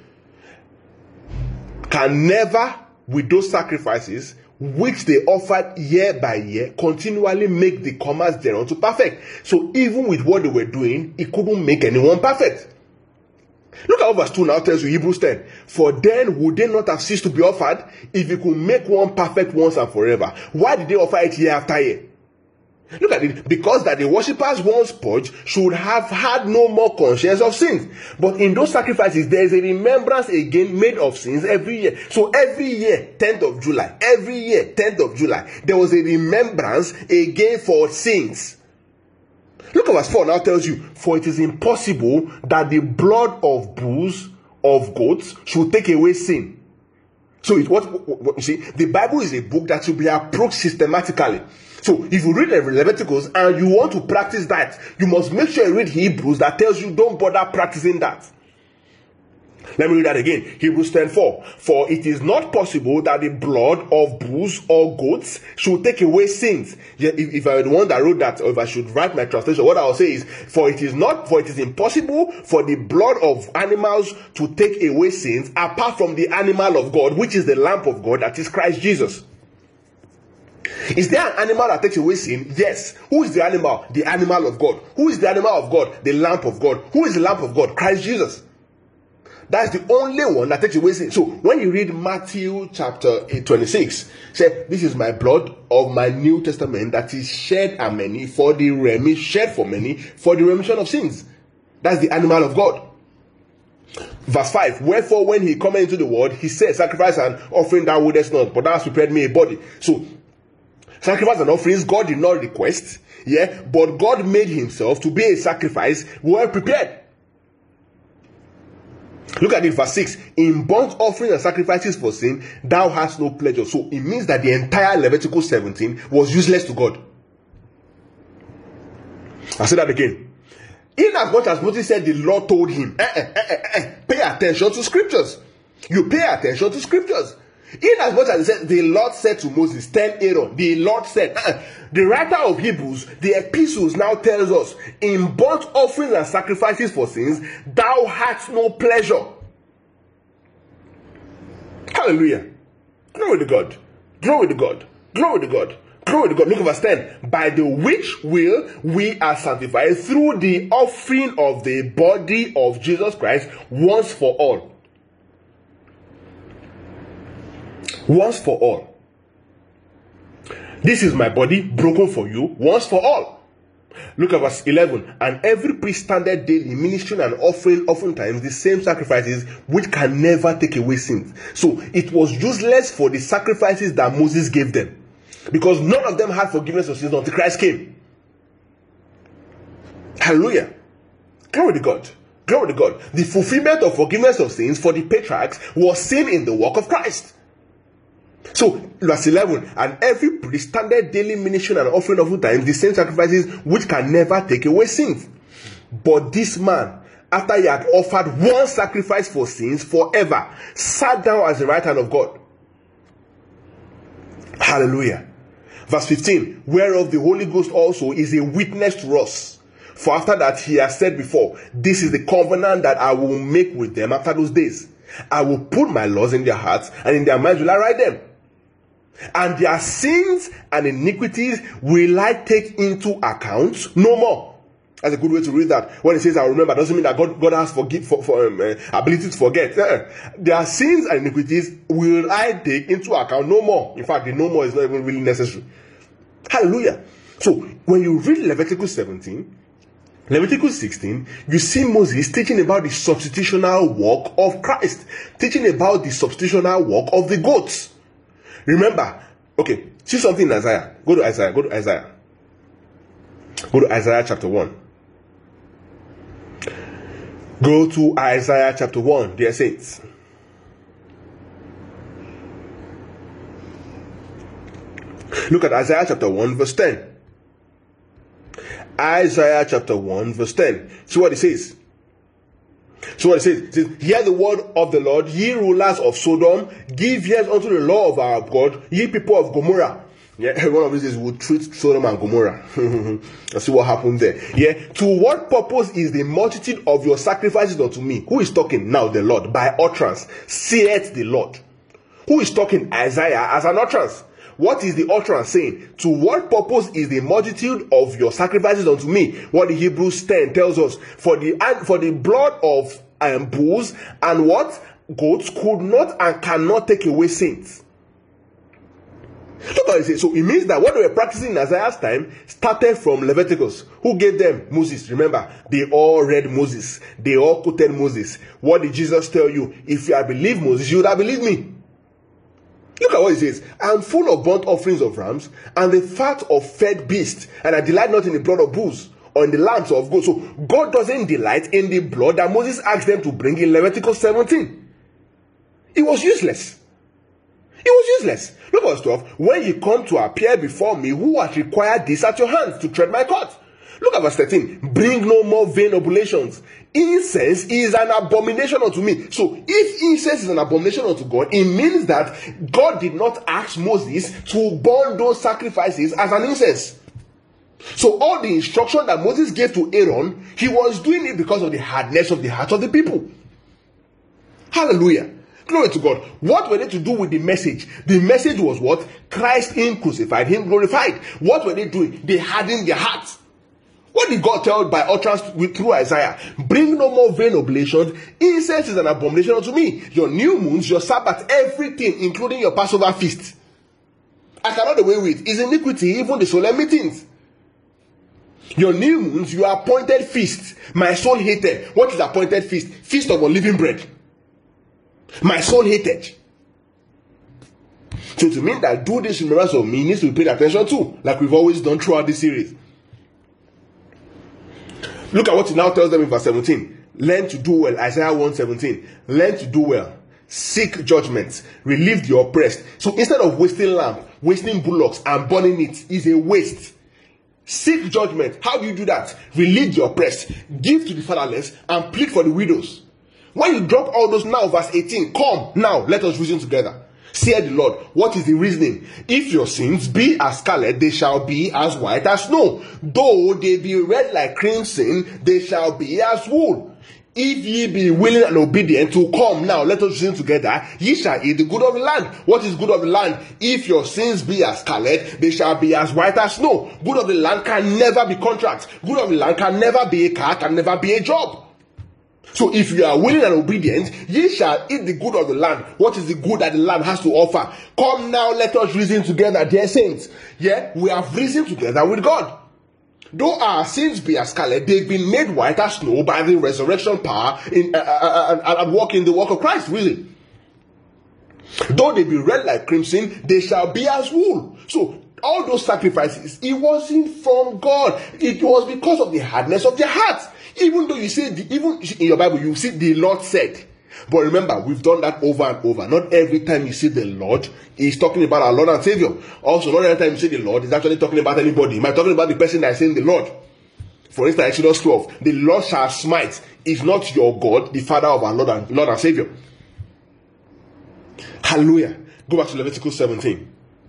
Can never with those sacrifices which they offered year by year, continually make the comers thereon to perfect. So even with what they were doing, it couldn't make anyone perfect. Look at what verse two now tells you, Hebrews ten. For then would they not have ceased to be offered if you could make one perfect once and forever? Why did they offer it year after year? Look at it. Because that the worshippers once purged should have had no more conscience of sins. But in those sacrifices, there is a remembrance again made of sins every year. So every year, tenth of July, every year, tenth of July, there was a remembrance again for sins. Look at verse four now tells you, for it is impossible that the blood of bulls, of goats, should take away sin. So it what, what, what you see, the Bible is a book that should be approached systematically. So if you read Leviticus and you want to practice that, you must make sure you read Hebrews that tells you don't bother practicing that. Let me read that again. Hebrews ten four. For it is not possible that the blood of bulls or goats should take away sins. If, if I were the one that wrote that, or if I should write my translation, what I will say is, for it is not, for it is impossible for the blood of animals to take away sins apart from the animal of God, which is the Lamb of God, that is Christ Jesus. Is there an animal that takes away sin? Yes. Who is the animal? The animal of God. Who is the animal of God? The Lamb of God. Who is the Lamb of God? Christ Jesus. That's the only one that takes away sin. So when you read Matthew chapter twenty-six, say, this is my blood of my New Testament that is shed a many for the remission, shed for many for the remission of sins. That's the animal of God. Verse five, wherefore when he cometh into the world, he said, sacrifice and offering thou wouldest not, but thou hast prepared me a body. So sacrifice and offerings God did not request, yeah, but God made himself to be a sacrifice well prepared. Look at it, verse six. In burnt offerings and sacrifices for sin, thou hast no pleasure. So it means that the entire Leviticus seventeen was useless to God. I'll say that again. In as much as Moses said the Lord told him, eh, eh, eh, eh, eh, pay attention to scriptures. You pay attention to scriptures. In as much as he said, the Lord said to Moses, tell Aaron, the Lord said, uh, the writer of Hebrews, the epistles now tells us, in burnt offerings and sacrifices for sins, thou hast no pleasure. Hallelujah. Glory to God. Glory to God. Glory to God. Glory to God. Look at verse ten. By the which will we are sanctified through the offering of the body of Jesus Christ once for all. Once for all. This is my body broken for you once for all. Look at verse eleven. And every priest standeth daily ministering and offering oftentimes the same sacrifices which can never take away sins. So it was useless for the sacrifices that Moses gave them, because none of them had forgiveness of sins until Christ came. Hallelujah. Glory to God. Glory to God. The fulfillment of forgiveness of sins for the patriarchs was seen in the work of Christ. So, verse eleven, and every priest standeth daily ministering and offering oftentimes the same sacrifices which can never take away sins. But this man, after he had offered one sacrifice for sins forever, sat down at the right hand of God. Hallelujah. Verse fifteen, whereof the Holy Ghost also is a witness to us. For after that he has said before, this is the covenant that I will make with them after those days. I will put my laws in their hearts, and in their minds will I write them. And their sins and iniquities will I take into account no more. That's a good way to read that. When it says I remember, doesn't mean that God, God has forgive, for, for, um, uh, ability to forget. Uh, their sins and iniquities will I take into account no more. In fact, the no more is not even really necessary. Hallelujah. So, when you read Leviticus seventeen, Leviticus sixteen, you see Moses teaching about the substitutional work of Christ, teaching about the substitutional work of the goats. Remember, okay, see something in Isaiah. Go to Isaiah, go to Isaiah. Go to Isaiah chapter one. Go to Isaiah chapter one, dear saints. Look at Isaiah chapter one, verse ten. Isaiah chapter one, verse ten. See what it says. See what it says. It says, hear the word of the Lord, ye rulers of Sodom, give ears unto the law of our God, ye people of Gomorrah. Yeah, one of these days we'll treat Sodom and Gomorrah. Let's see what happens there. Yeah, to what purpose is the multitude of your sacrifices unto me? Who is talking now? The Lord. By utterance, saith the Lord. Who is talking? Isaiah as an utterance. What is the utterance saying? To what purpose is the multitude of your sacrifices unto me? What the Hebrews ten tells us. For the for the blood of and bulls and what? Goats could not and cannot take away sins. Look what it says. So it means that what they were practicing in Isaiah's time started from Leviticus. Who gave them? Moses. Remember, they all read Moses. They all quoted Moses. What did Jesus tell you? If you had believed Moses, you would have believed me. Look at what it says. I am full of burnt offerings of rams and the fat of fed beasts, and I delight not in the blood of bulls or in the lambs of goats. So God doesn't delight in the blood that Moses asked them to bring in Leviticus seventeen. It was useless. It was useless. Look at verse twelve. When you come to appear before me, who has required this at your hands to tread my court? Look at verse thirteen. Bring no more vain oblations. Incense is an abomination unto me. So if incense is an abomination unto God, it means that God did not ask Moses to burn those sacrifices as an incense. So all the instruction that Moses gave to Aaron, he was doing it because of the hardness of the heart of the people. Hallelujah. Glory to God. What were they to do with the message? The message was what? Christ him crucified, him glorified. What were they doing? They hardened their hearts. What did God tell by utterance through Isaiah? Bring no more vain oblations. Incense is an abomination unto me. Your new moons, your Sabbath, everything, including your Passover feast, I cannot away with. Is iniquity, even the solemn meetings. Your new moons, your appointed feast. My soul hated. What is appointed feast? Feast of unleavened bread. My soul hated. So to mean that do this in remembrance of me needs to be paid attention to, like we've always done throughout this series. Look at what he now tells them in verse seventeen. Learn to do well. Isaiah one seventeen. Learn to do well. Seek judgment. Relieve the oppressed. So instead of wasting lamb, wasting bullocks and burning it is a waste. Seek judgment. How do you do that? Relieve the oppressed. Give to the fatherless and plead for the widows. When you drop all those now, verse eighteen, come now, let us reason together. Said the Lord, what is the reasoning? If your sins be as scarlet, they shall be as white as snow. Though they be red like crimson, they shall be as wool. If ye be willing and obedient to come now, let us reason together, ye shall eat the good of the land. What is good of the land? If your sins be as scarlet, they shall be as white as snow. Good of the land can never be contract. Good of the land can never be a car, can never be a job. So if you are willing and obedient, ye shall eat the good of the land. What is the good that the land has to offer? Come now, let us reason together, dear saints. Yeah, we have reasoned together with God. Though our sins be as scarlet, they've been made white as snow by the resurrection power in, uh, uh, uh, and walk in the work of Christ, really. Though they be red like crimson, they shall be as wool. So all those sacrifices, it wasn't from God. It was because of the hardness of their hearts. Even though you see, the, even in your Bible, you see the Lord said. But remember, we've done that over and over. Not every time you see the Lord, he's talking about our Lord and Savior. Also, not every time you see the Lord, he's actually talking about anybody. He might be talking about the person that is saying the Lord. For instance, Exodus twelve, the Lord shall smite. Is not your God, the Father of our Lord and, Lord and Savior. Hallelujah. Go back to Leviticus seventeen.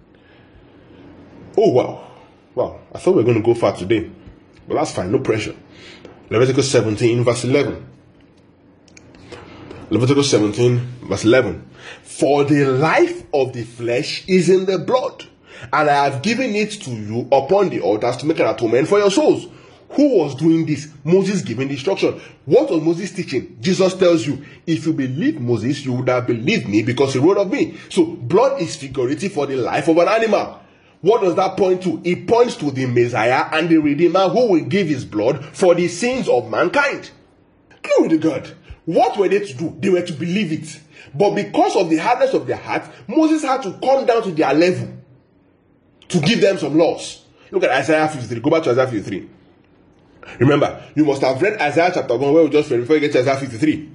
Oh, wow. Wow. I thought we were going to go far today. But that's fine. No pressure. Leviticus seventeen, verse eleven. Leviticus seventeen, verse eleven. For the life of the flesh is in the blood, and I have given it to you upon the altars to make an atonement for your souls. Who was doing this? Moses giving the instruction. What was Moses teaching? Jesus tells you, if you believe Moses, you would have believed me because he wrote of me. So blood is figurative for the life of an animal. What does that point to? It points to the Messiah and the Redeemer who will give his blood for the sins of mankind. Glory to God. What were they to do? They were to believe it. But because of the hardness of their heart, Moses had to come down to their level to give them some laws. Look at Isaiah fifty-three. Go back to Isaiah fifty-three. Remember, you must have read Isaiah chapter one where we just read before you get to Isaiah fifty-three.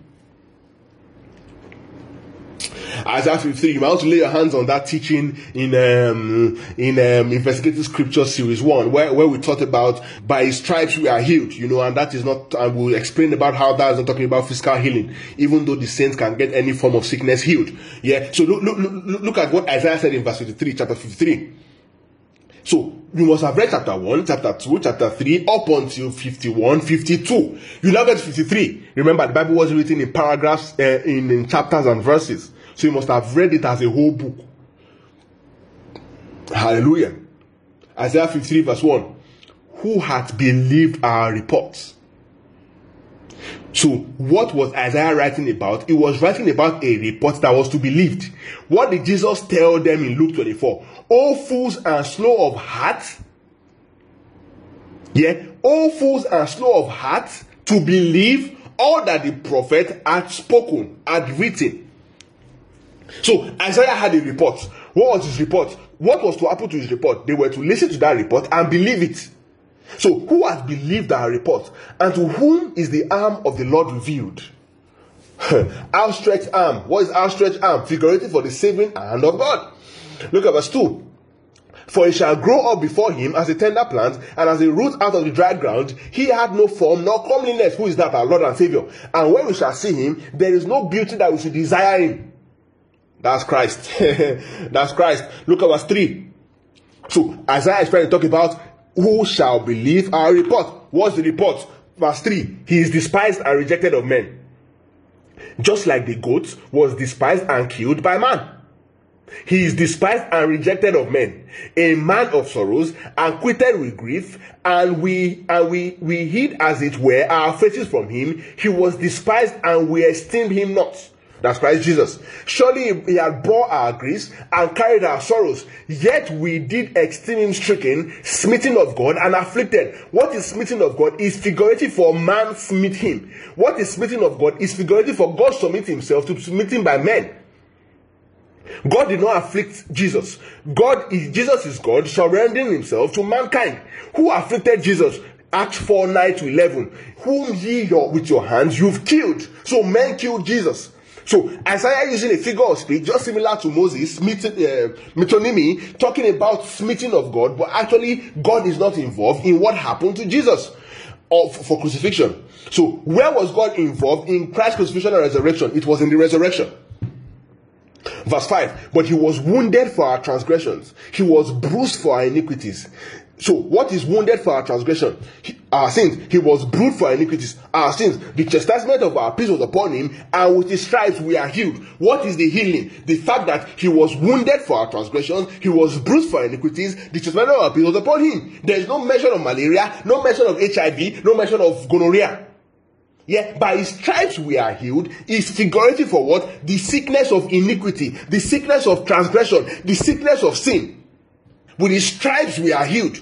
Isaiah fifty-three, you might want to lay your hands on that teaching in um, in um, Investigating Scripture Series one, where, where we talked about by his stripes we are healed, you know, and that is not, and we'll explain about how that is not talking about physical healing, even though the saints can get any form of sickness healed. Yeah, so look, look, look, look at what Isaiah said in verse fifty-three, chapter fifty-three. So you must have read chapter one, chapter two, chapter three, up until fifty-one, fifty-two. You now get to fifty-three. Remember, the Bible was written in paragraphs, uh, in, in chapters and verses. So you must have read it as a whole book. Hallelujah. Isaiah fifty-three verse one. Who hath believed our reports? So what was Isaiah writing about? He was writing about a report that was to be believed. What did Jesus tell them in Luke twenty-four? O fools and slow of heart. Yeah. O fools and slow of heart to believe all that the prophet had spoken, had written. So Isaiah had a report. What was his report? What was to happen to his report? They were to listen to that report and believe it. So who has believed our report? And to whom is the arm of the Lord revealed? Outstretched arm. What is outstretched arm? Figurative for the saving hand of God. Look at verse two. For he shall grow up before him as a tender plant, and as a root out of the dry ground. He had no form nor comeliness. Who is that? Our Lord and Savior. And when we shall see him, there is no beauty that we should desire him. That's Christ. That's Christ. Look at verse three. So Isaiah is trying to talk about who shall believe our report. What's the report? Verse three. He is despised and rejected of men, just like the goat was despised and killed by man. He is despised and rejected of men, a man of sorrows, acquainted with grief, and we and we we hid as it were our faces from him. He was despised, and we esteemed him not. That's Christ Jesus. Surely he had bore our griefs and carried our sorrows, yet we did esteem him stricken, smitten of God, and afflicted. What is smitten of God is figurative for man smite him. What is smitten of God is figurative for God submit himself to submitting by men. God did not afflict Jesus. God is Jesus is God, surrendering himself to mankind. Who afflicted Jesus? Acts four, nine to eleven. Whom ye your, with your hands you've killed. So men killed Jesus. So Isaiah using a figure of speech just similar to Moses, smitten, uh, metonymy, talking about smitten of God, but actually God is not involved in what happened to Jesus or for crucifixion. So where was God involved in Christ's crucifixion and resurrection? It was in the resurrection. Verse five, but he was wounded for our transgressions, he was bruised for our iniquities. So what is wounded for our transgression? He, our sins. He was bruised for our iniquities, our sins. The chastisement of our peace was upon him, and with his stripes we are healed. What is the healing? The fact that he was wounded for our transgressions, he was bruised for our iniquities, the chastisement of our peace was upon him. There is no mention of malaria, no mention of H I V, no mention of gonorrhea. Yeah, by his stripes we are healed is figurative for what? The sickness of iniquity, the sickness of transgression, the sickness of sin. With his stripes we are healed.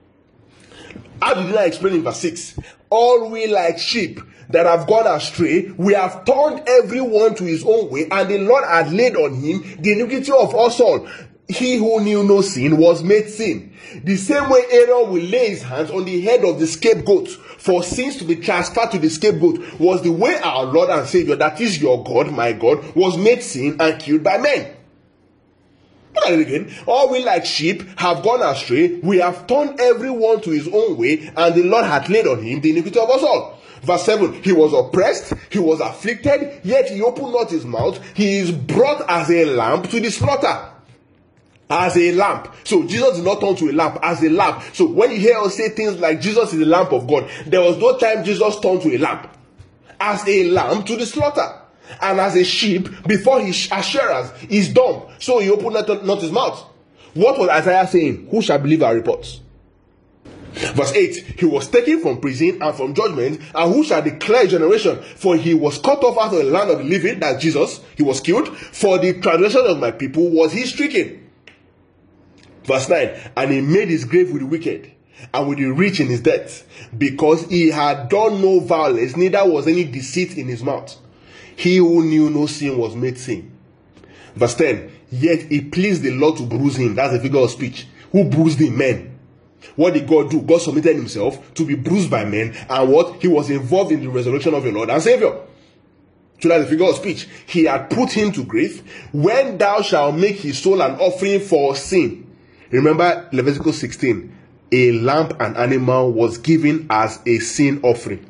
How did I explain in verse six? All we like sheep that have gone astray, we have turned everyone to his own way, and the Lord had laid on him the iniquity of us all. He who knew no sin was made sin. The same way Aaron will lay his hands on the head of the scapegoat for sins to be transferred to the scapegoat was the way our Lord and Savior, that is your God, my God, was made sin and killed by men. Look at it again. All we like sheep have gone astray. We have turned everyone to his own way, and the Lord hath laid on him the iniquity of us all. Verse seven, he was oppressed, he was afflicted, yet he opened not his mouth. He is brought as a lamb to the slaughter. As a lamp. So Jesus did not turn to a lamp, as a lamp. So when you hear us say things like Jesus is the lamp of God, there was no time Jesus turned to a lamp. As a lamb to the slaughter. And as a sheep before his shearers is dumb, so he opened not, not his mouth. What was Isaiah saying? Who shall believe our reports? Verse eight, he was taken from prison and from judgment, and who shall declare generation? For he was cut off out of the land of the living, that's Jesus, he was killed. For the transgression of my people was he stricken. Verse nine, and he made his grave with the wicked, and with the rich in his death, because he had done no violence, neither was any deceit in his mouth. He who knew no sin was made sin. Verse ten, yet it pleased the Lord to bruise him. That's a figure of speech. Who bruised him? Men. What did God do? God submitted himself to be bruised by men, and what? He was involved in the resurrection of your Lord and Savior. So that's a figure of speech. He had put him to grief. When thou shalt make his soul an offering for sin. Remember Leviticus sixteen. A lamb and animal was given as a sin offering.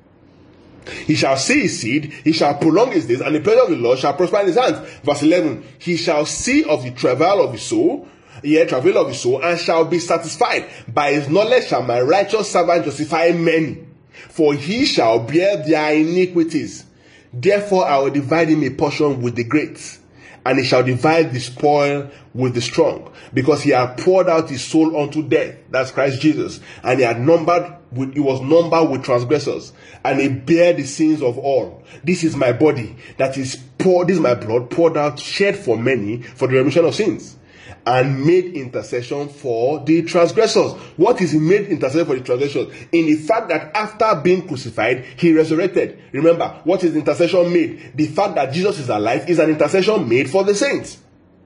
He shall see his seed, he shall prolong his days, and the pleasure of the Lord shall prosper in his hands. Verse eleven, he shall see of the travail of his soul, yea, travail of his soul, and shall be satisfied. By his knowledge shall my righteous servant justify many, for he shall bear their iniquities. Therefore I will divide him a portion with the great, and he shall divide the spoil with the strong, because he had poured out his soul unto death. That's Christ Jesus. And he had numbered with, he was numbered with transgressors, and he bare the sins of all. This is my body that is poured, this is my blood poured out, shed for many for the remission of sins, and made intercession for the transgressors. What is he made intercession for the transgressors? In the fact that after being crucified, he resurrected. Remember, what is intercession made? The fact that Jesus is alive is an intercession made for the saints.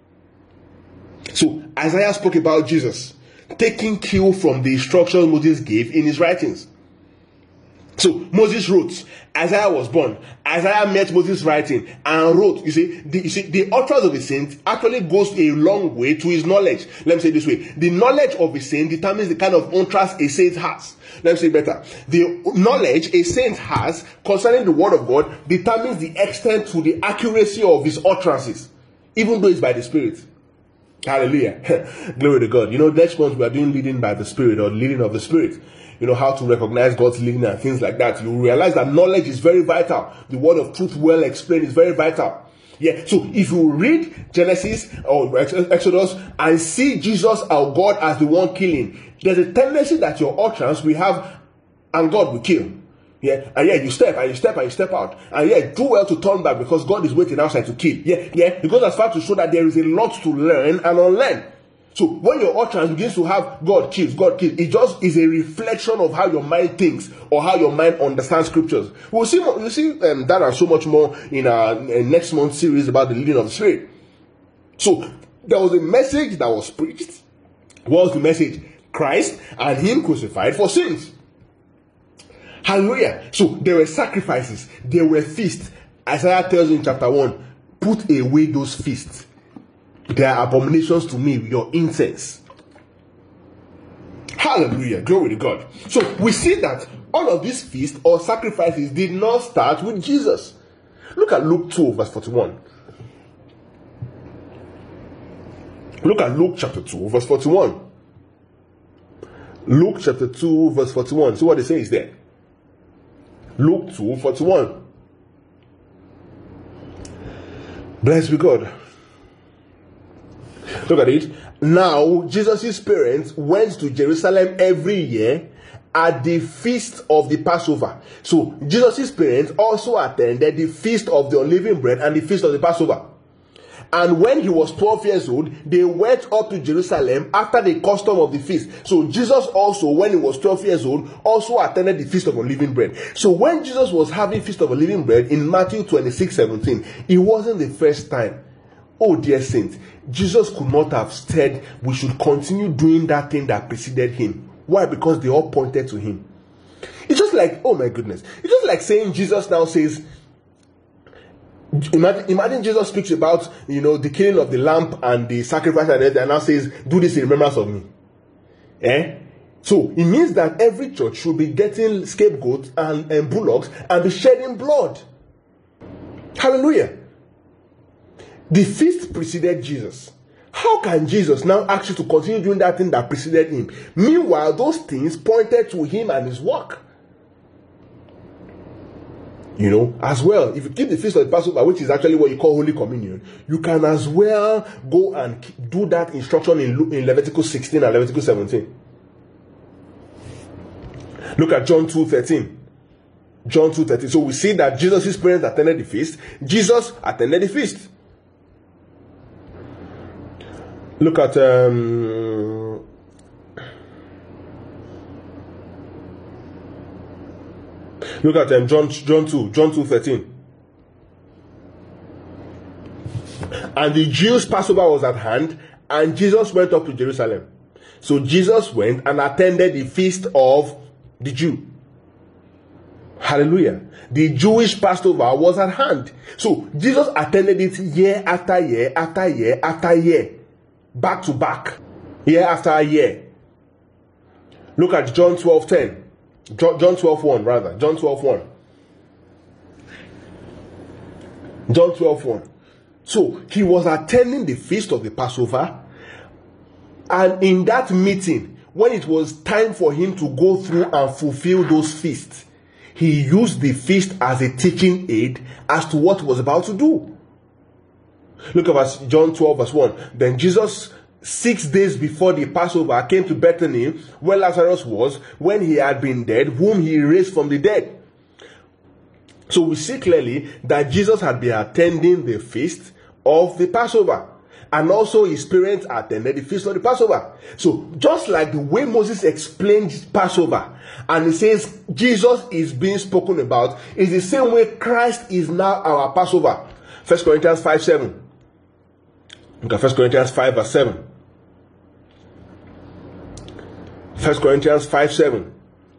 So Isaiah spoke about Jesus taking cue from the instructions Moses gave in his writings. So Moses wrote, Isaiah was born, Isaiah met Moses writing and wrote. You see, the, you see, the utterance of a saint actually goes a long way to his knowledge. Let me say it this way: the knowledge of a saint determines the kind of utterance a saint has. Let me say it better: the knowledge a saint has concerning the word of God determines the extent to the accuracy of his utterances, even though it's by the Spirit. Hallelujah. Glory to God. You know, next month we are doing leading by the Spirit, or leading of the Spirit. You know, how to recognize God's leading and things like that. You realize that knowledge is very vital. The word of truth, well explained, is very vital. Yeah. So if you read Genesis or Exodus and see Jesus, our God, as the one killing, there's a tendency that your utterance will have, and God will kill. Yeah, and yeah, you step and you step and you step out, and yeah, do well to turn back, because God is waiting outside to kill. Yeah, yeah, because as far to show that there is a lot to learn and unlearn. So when your utterance begins to have God kills, God kills, it just is a reflection of how your mind thinks or how your mind understands scriptures. We'll see, we'll see um, that and so much more in our uh, next month's series about the leading of the Spirit. So there was a message that was preached. What was the message? Christ and Him crucified for sins. Hallelujah. So there were sacrifices, there were feasts. Isaiah tells you in chapter one, put away those feasts. They are abominations to me, your incense. Hallelujah. Glory to God. So we see that all of these feasts or sacrifices did not start with Jesus. Look at Luke two, verse forty-one. Look at Luke chapter two, verse forty-one. Luke chapter two, verse forty-one. See what it says there. Luke two, forty-one. Blessed be God. Look at it. Now, Jesus' parents went to Jerusalem every year at the feast of the Passover. So, Jesus' parents also attended the feast of the unleavened bread and the feast of the Passover. And when he was twelve years old, they went up to Jerusalem after the custom of the feast. So Jesus also, when he was twelve years old, also attended the feast of unleavened bread. So when Jesus was having feast of unleavened bread in Matthew twenty-six seventeen, it wasn't the first time. Oh dear saints, Jesus could not have said we should continue doing that thing that preceded him. Why? Because they all pointed to him. It's just like, oh my goodness, it's just like saying Jesus now says, Imagine, imagine Jesus speaks about, you know, the killing of the lamb and the sacrifice, and now says, do this in remembrance of me. Eh? So it means that every church should be getting scapegoats and, and bullocks and be shedding blood. Hallelujah. The feast preceded Jesus. How can Jesus now ask you to continue doing that thing that preceded him? Meanwhile, those things pointed to him and his work. You know, as well, if you keep the feast of the Passover, which is actually what you call Holy Communion, you can as well go and do that instruction in, in Leviticus sixteen and Leviticus seventeen. Look at John two thirteen. John two thirteen. So we see that Jesus' parents attended the feast. Jesus attended the feast. Look at um, Look at um, John John two, John two thirteen. And the Jews' Passover was at hand, and Jesus went up to Jerusalem. So Jesus went and attended the feast of the Jew. Hallelujah. The Jewish Passover was at hand. So Jesus attended it year after year after year after year, back to back, year after year. Look at John twelve ten. John twelve one, rather. John twelve one. John twelve one. So he was attending the feast of the Passover, and in that meeting, when it was time for him to go through and fulfill those feasts, he used the feast as a teaching aid as to what he was about to do. Look at verse, John twelve, verse one. Then Jesus, six days before the Passover, came to Bethany, where Lazarus was, when he had been dead, whom he raised from the dead. So we see clearly that Jesus had been attending the feast of the Passover. And also his parents attended the feast of the Passover. So just like the way Moses explained Passover, and he says Jesus is being spoken about, is the same way Christ is now our Passover. First Corinthians five seven. Look at First Corinthians five verse seven. First Corinthians five seven.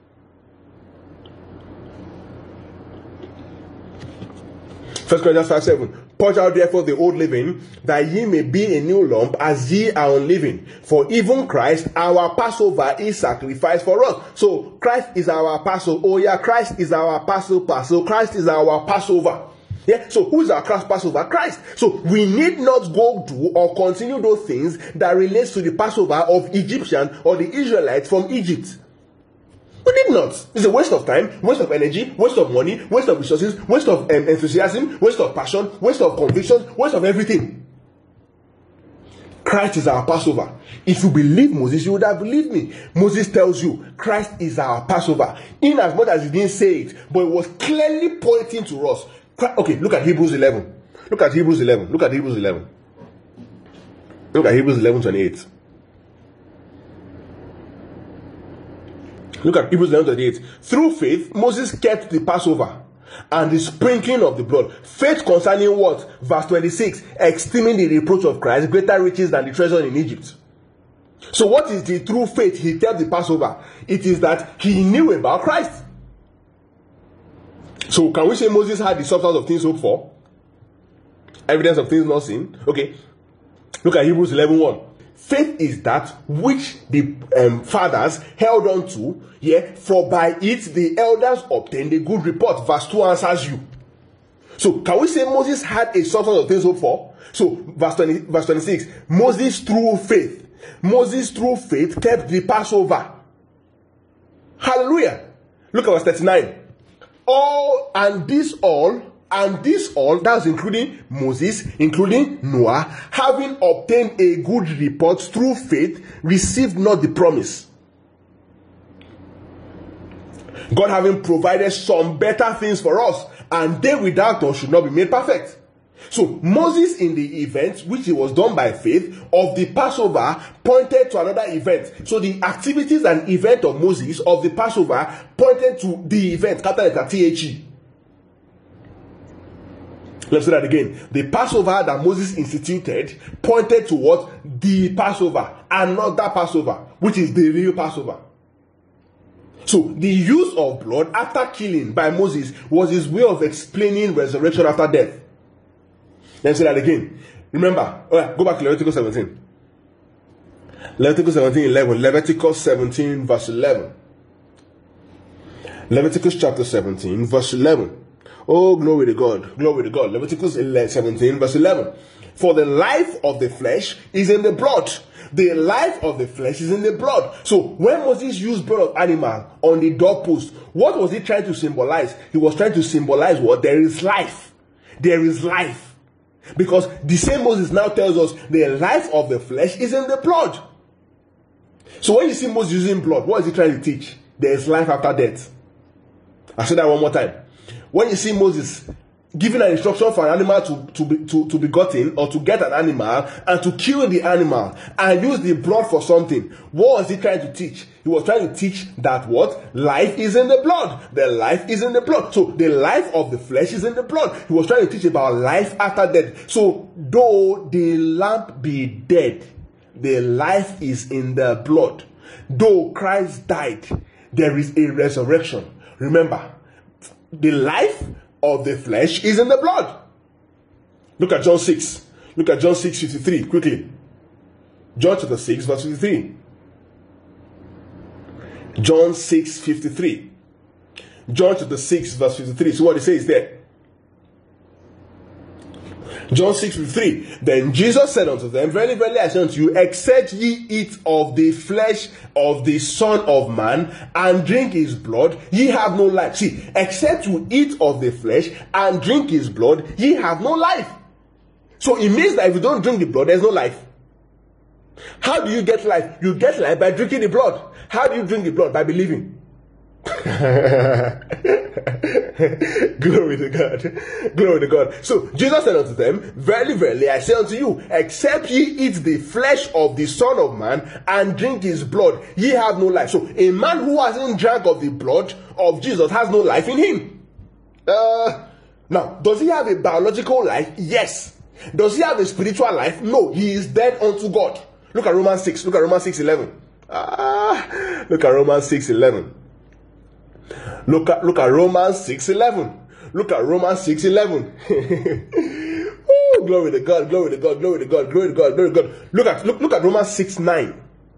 First Corinthians five seven. Purge out therefore the old living, that ye may be a new lump, as ye are unleavened. For even Christ, our Passover, is sacrificed for us. So Christ is our Passover. Oh yeah, Christ is our Passover. So Christ is our Passover. Yeah. So who is our Christ Passover? Christ. So we need not go do or continue those things that relates to the Passover of Egyptians or the Israelites from Egypt. We did not. It's a waste of time, waste of energy, waste of money, waste of resources, waste of um, enthusiasm, waste of passion, waste of conviction, waste of everything. Christ is our Passover. If you believe Moses, you would have believed me. Moses tells you Christ is our Passover. In as much as he didn't say it, but it was clearly pointing to us. Okay, look at Hebrews eleven. Look at Hebrews eleven. Look at Hebrews eleven. Look at Hebrews eleven twenty-eight. Look at Hebrews eleven twenty-eight. Through faith, Moses kept the Passover and the sprinkling of the blood. Faith concerning what? Verse twenty-six. Esteeming the reproach of Christ greater riches than the treasure in Egypt. So what is the true faith he kept the Passover? It is that he knew about Christ. So can we say Moses had the substance of things hoped for? Evidence of things not seen? Okay. Look at Hebrews eleven one. Faith is that which the um, fathers held on to, yeah, for by it the elders obtained a good report. Verse two answers you. So can we say Moses had a substance of things hoped for? So verse twenty, verse twenty-six, Moses through faith, Moses through faith kept the Passover. Hallelujah. Look at verse thirty-nine. All and this all. And this all, that's including Moses, including Noah, having obtained a good report through faith, received not the promise. God having provided some better things for us, and they without us should not be made perfect. So Moses in the event, which it was done by faith, of the Passover, pointed to another event. So the activities and event of Moses of the Passover pointed to the event, capital letter T H E. Let's say that again. The Passover that Moses instituted pointed to what? The Passover, and not that Passover, which is the real Passover. So the use of blood after killing by Moses was his way of explaining resurrection after death. Let's say that again. Remember, all right, go back to Leviticus seventeen. Leviticus seventeen, eleven. Leviticus seventeen, verse eleven. Leviticus chapter seventeen, verse eleven. Oh, glory to God. Glory to God. Leviticus seventeen, verse eleven. For the life of the flesh is in the blood. The life of the flesh is in the blood. So when Moses used blood of animal on the doorpost, what was he trying to symbolize? He was trying to symbolize what? There is life. There is life. Because the same Moses now tells us the life of the flesh is in the blood. So when you see Moses using blood, what is he trying to teach? There is life after death. I'll say that one more time. When you see Moses giving an instruction for an animal to, to, be, to, to be gotten, or to get an animal and to kill the animal and use the blood for something, what was he trying to teach? He was trying to teach that what? Life is in the blood. The life is in the blood. So the life of the flesh is in the blood. He was trying to teach about life after death. So though the lamb be dead, the life is in the blood. Though Christ died, there is a resurrection. Remember, the life of the flesh is in the blood. Look at John six. Look at John six fifty-three quickly. John chapter six, verse fifty-three. John six fifty-three. John chapter six, verse fifty-three. So what it says there. John six fifty-three. Then Jesus said unto them, Verily, verily, I say unto you, except ye eat of the flesh of the Son of Man, and drink his blood, ye have no life. See, except you eat of the flesh and drink his blood, ye have no life. So it means that if you don't drink the blood, there's no life. How do you get life? You get life by drinking the blood. How do you drink the blood? By believing. Glory to God. Glory to God. So Jesus said unto them, Verily, verily, I say unto you, except ye eat the flesh of the Son of Man and drink his blood, ye have no life. So a man who hasn't drank of the blood of Jesus has no life in him. Uh, now, does he have a biological life? Yes. Does he have a spiritual life? No. He is dead unto God. Look at Romans six. Look at Romans six eleven. Ah, look at Romans six eleven. Look at look at Romans six eleven. Look at Romans six eleven. Oh, glory to God, glory to God, glory to God, glory to God, glory to God. Look at look, look at Romans six nine.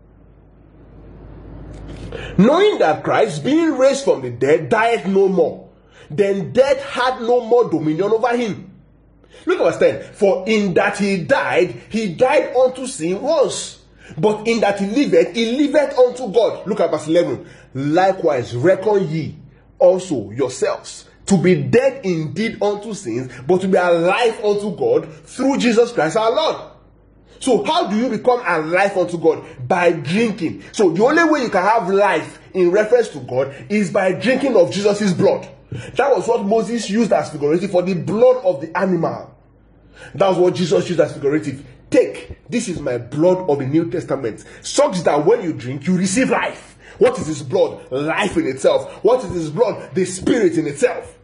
Knowing that Christ, being raised from the dead, died no more, then death had no more dominion over him. Look at verse ten. For in that he died, he died unto sin once. But in that he liveth, he liveth unto God. Look at verse eleven. Likewise, reckon ye also yourselves to be dead indeed unto sins, but to be alive unto God through Jesus Christ our Lord. So how do you become alive unto God? By drinking. So the only way you can have life in reference to God is by drinking of Jesus' blood. That was what Moses used as figurative for the blood of the animal. That was what Jesus used as figurative. Take, this is my blood of the New Testament. Such that when you drink, you receive life. What is his blood? Life in itself. What is his blood? The spirit in itself.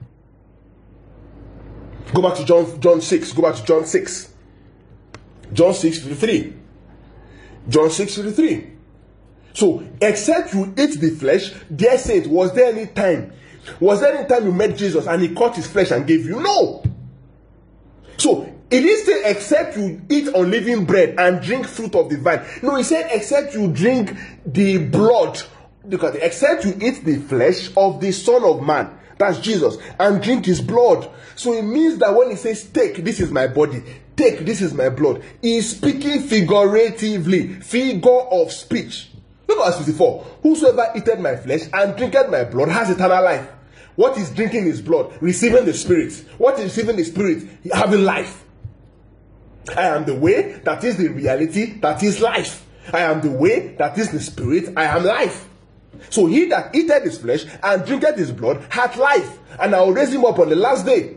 Go back to John, John six. Go back to John six. John six fifty-three. John six fifty-three. So, except you eat the flesh, dear saint, was there any time? Was there any time you met Jesus and he caught his flesh and gave you? No. So, it didn't say except you eat unleavened bread and drink fruit of the vine. No, he said except you drink the blood. Look at it. Except you eat the flesh of the Son of Man. That's Jesus. And drink his blood. So it means that when he says take, this is my body. Take, this is my blood. He is speaking figuratively. Figure of speech. Look at verse fifty-four. Whosoever eateth my flesh and drinketh my blood has eternal life. What is drinking his blood? Receiving the Spirit. What is receiving the Spirit? Having life. I am the way, that is the reality, that is life. I am the way, that is the Spirit, I am life. So he that eateth his flesh and drinketh his blood hath life, and I will raise him up on the last day.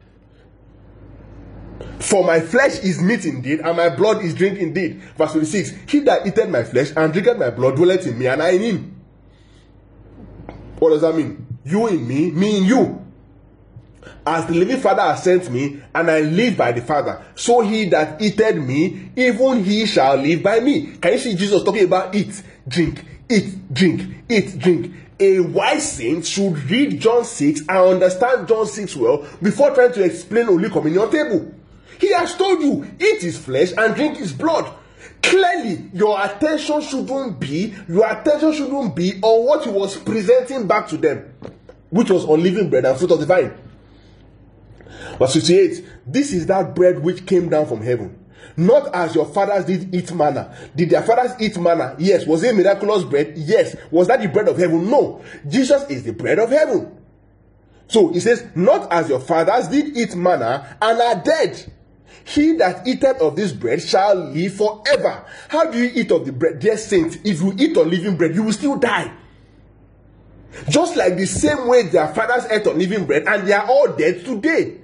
For my flesh is meat indeed, and my blood is drink indeed. Verse twenty-six. He that eateth my flesh and drinketh my blood dwelleth in me, and I in him. What does that mean? You in me, me in you. As the living Father has sent me, and I live by the Father, so he that eateth me, even he shall live by me. Can you see Jesus talking about eat, drink, eat, drink, eat, drink? A wise saint should read John six and understand John six well before trying to explain Holy Communion table. He has told you, eat his flesh and drink his blood. Clearly, your attention shouldn't be, your attention shouldn't be on what he was presenting back to them, which was unleavened bread and fruit of the vine. Verse fifty-eight. This is that bread which came down from heaven. Not as your fathers did eat manna. Did their fathers eat manna? Yes. Was it miraculous bread? Yes. Was that the bread of heaven? No. Jesus is the bread of heaven. So he says, not as your fathers did eat manna and are dead. He that eateth of this bread shall live forever. How do you eat of the bread? Dear saints, if you eat unleavened bread, you will still die. Just like the same way their fathers ate unleavened bread and they are all dead today.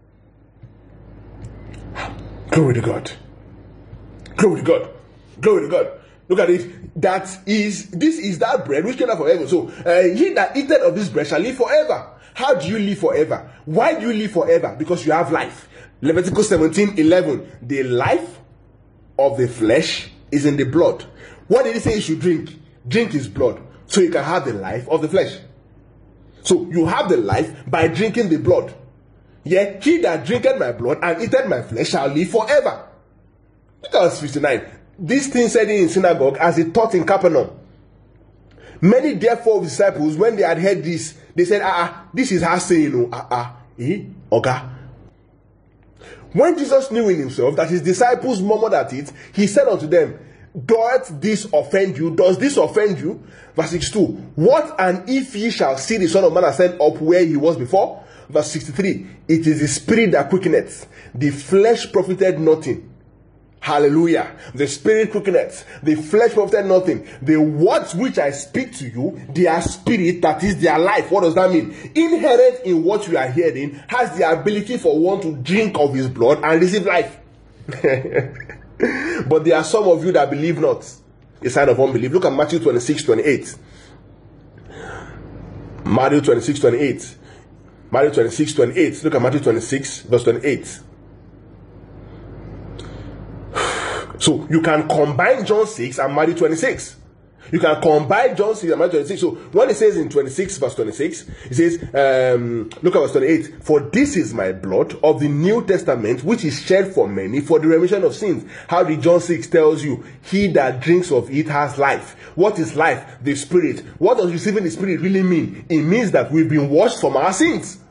Glory to God. Glory to God. Glory to God. Look at it. That is, this is that bread which came down from heaven. So, uh, he that eateth of this bread shall live forever. How do you live forever? Why do you live forever? Because you have life. Leviticus seventeen eleven. The life of the flesh is in the blood. What did he say you should drink? Drink his blood, so you can have the life of the flesh. So you have the life by drinking the blood. Yet he that drinketh my blood and eateth my flesh shall live forever. Look at verse fifty-nine. This thing said in synagogue as he taught in Capernaum. Many therefore disciples, when they had heard this, they said, ah, ah this is her saying, oh, ah, ah, eh, okay. When Jesus knew in himself that his disciples murmured at it, he said unto them, doth this offend you? Does this offend you? Verse sixty-two. What and if ye shall see the Son of Man ascend up where he was before? verse sixty-three, it is the spirit that quickeneth, the flesh profited nothing. Hallelujah. The spirit quickeneth, the flesh profited nothing. The words which I speak to you, they are spirit, that is their life. What does that mean? Inherent in what you are hearing has the ability for one to drink of his blood and receive life. But there are some of you that believe not. A sign of unbelief. Look at Matthew twenty-six, twenty-eight. Matthew twenty-six, twenty-eight. Matthew twenty-six, twenty-eight. Look at Matthew twenty-six, verse twenty-eight. So you can combine John six and Matthew twenty-six. You can combine John six and Matthew twenty-six. So when it says in twenty-six, verse twenty-six, it says, um, look at verse twenty-eight. For this is my blood of the New Testament, which is shed for many for the remission of sins. How did John six tells you? He that drinks of it has life. What is life? The Spirit. What does receiving the Spirit really mean? It means that we've been washed from our sins.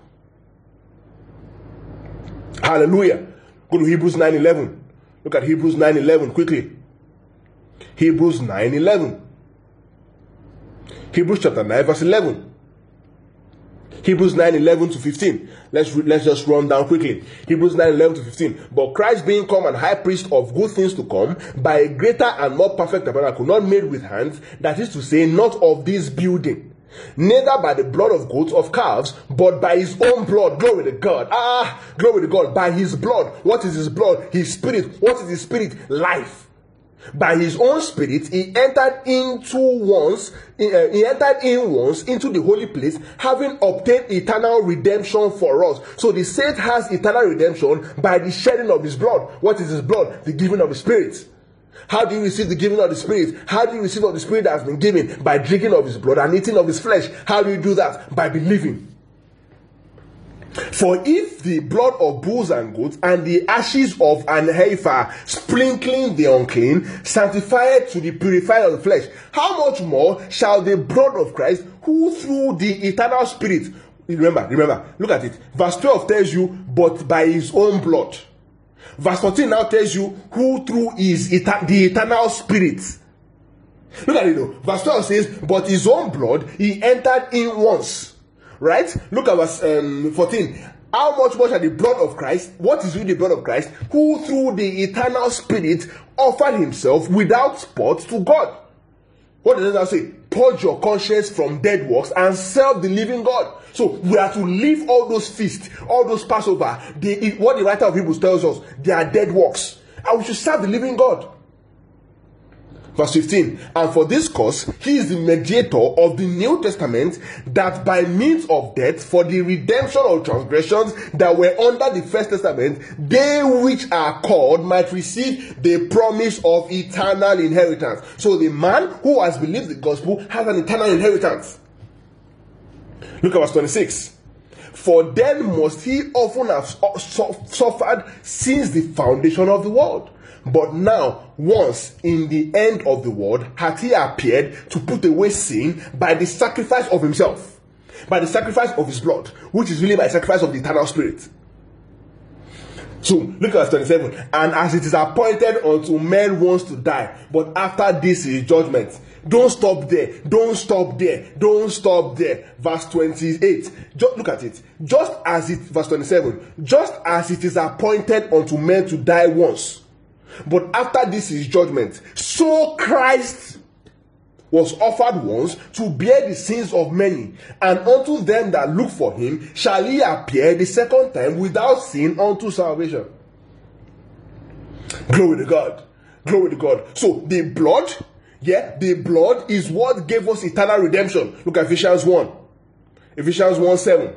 Hallelujah. Go to Hebrews nine eleven. Look at Hebrews nine eleven quickly. Hebrews nine eleven. Hebrews chapter nine verse eleven. Hebrews nine eleven to fifteen. Let's let's just run down quickly. Hebrews nine eleven to fifteen. But Christ being come and high priest of good things to come, by a greater and more perfect tabernacle, not made with hands, that is to say, not of this building, neither by the blood of goats of calves, but by his own blood. Glory to God. Ah, glory to God. By his blood. What is his blood? His spirit. What is his spirit? Life. By his own spirit, he entered into once, uh, he entered in once into the holy place, having obtained eternal redemption for us. So the saint has eternal redemption by the shedding of his blood. What is his blood? The giving of the Spirit. How do you receive the giving of the Spirit? How do you receive of the Spirit that has been given? By drinking of his blood and eating of his flesh. How do you do that? By believing. For if the blood of bulls and goats and the ashes of an heifer, sprinkling the unclean, sanctified to the purifying of the flesh, how much more shall the blood of Christ, who through the eternal Spirit, remember, remember, look at it. Verse twelve tells you, but by his own blood. Verse fourteen now tells you, who through his eta- the eternal Spirit. Look at it though. Verse twelve says, but his own blood he entered in once. Right? Look at verse um, fourteen. How much more shall the blood of Christ, what is with the blood of Christ, who through the eternal Spirit offered himself without spot to God? What does that say? Purge your conscience from dead works and serve the living God. So we are to leave all those feasts, all those Passover. The, what the writer of Hebrews tells us, they are dead works. And we should serve the living God. Verse fifteen, and for this cause, he is the mediator of the New Testament, that by means of death, for the redemption of transgressions that were under the First Testament, they which are called might receive the promise of eternal inheritance. So the man who has believed the gospel has an eternal inheritance. Look at verse twenty-six. For then must he often have suffered since the foundation of the world. But now, once in the end of the world, hath he appeared to put away sin by the sacrifice of himself, by the sacrifice of his blood, which is really by the sacrifice of the eternal Spirit. So, look at verse twenty-seven. And as it is appointed unto men once to die, but after this is judgment. Don't stop there. Don't stop there. Don't stop there. Verse twenty-eight. Just look at it. Just as it, verse twenty-seven. Just as it is appointed unto men to die once, but after this is judgment, so Christ was offered once to bear the sins of many, and unto them that look for him shall he appear the second time without sin unto salvation. Glory to God. Glory to God. So the blood, yeah, the blood is what gave us eternal redemption. Look at Ephesians one. Ephesians one seven.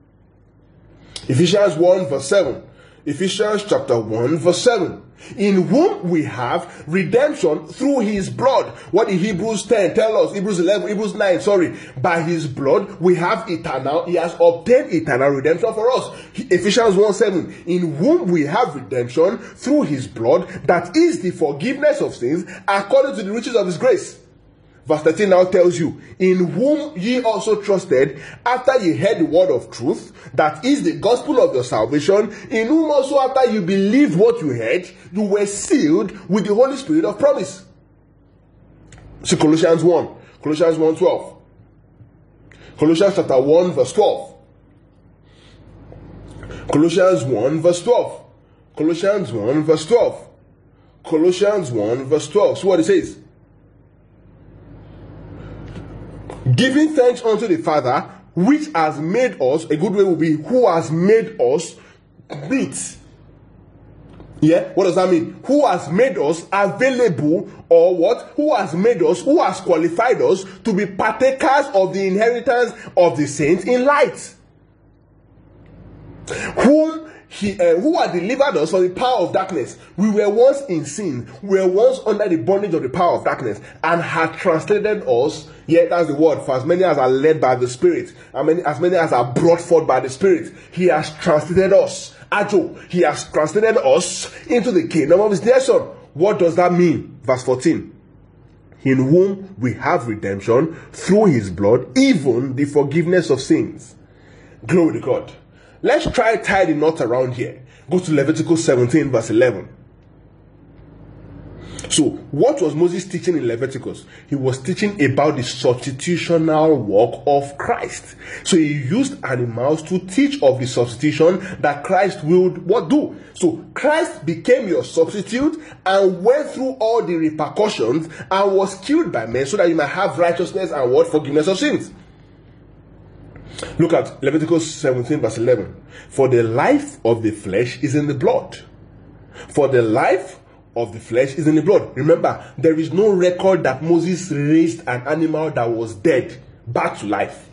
Ephesians one verse seven. Ephesians chapter one verse seven. In whom we have redemption through his blood. What did Hebrews ten tell us? Hebrews eleven, Hebrews nine, sorry. By his blood we have eternal, he has obtained eternal redemption for us. Ephesians one seven. In whom we have redemption through his blood, that is the forgiveness of sins, according to the riches of his grace. Verse thirteen now tells you, in whom ye also trusted, after ye heard the word of truth, that is the gospel of your salvation, in whom also after you believed what you heard, you were sealed with the Holy Spirit of promise. See Colossians one. Colossians one twelve. Colossians chapter one verse twelve. Colossians one verse twelve. Colossians one verse twelve. Colossians one verse twelve. So what it says? Giving thanks unto the Father, which has made us, a good way will be, who has made us meet. Yeah, what does that mean? Who has made us available, or what? Who has made us, who has qualified us to be partakers of the inheritance of the saints in light. Whom He, uh, who had delivered us from the power of darkness. We were once in sin. We were once under the bondage of the power of darkness, and had translated us. Yeah, that's the word. For as many as are led by the Spirit, and many, as many as are brought forth by the Spirit, He has translated us. Ajo, He has translated us into the kingdom of His dear Son. What does that mean? Verse fourteen. In whom we have redemption through His blood, even the forgiveness of sins. Glory to God. Let's try tie the knot around here. Go to Leviticus seventeen verse eleven. So, what was Moses teaching in Leviticus? He was teaching about the substitutional work of Christ. So he used animals to teach of the substitution that Christ will what do. So Christ became your substitute and went through all the repercussions and was killed by men so that you might have righteousness and what? Forgiveness of sins. Look at Leviticus seventeen verse eleven. For the life of the flesh is in the blood. For the life of the flesh is in the blood. Remember, there is no record that Moses raised an animal that was dead back to life.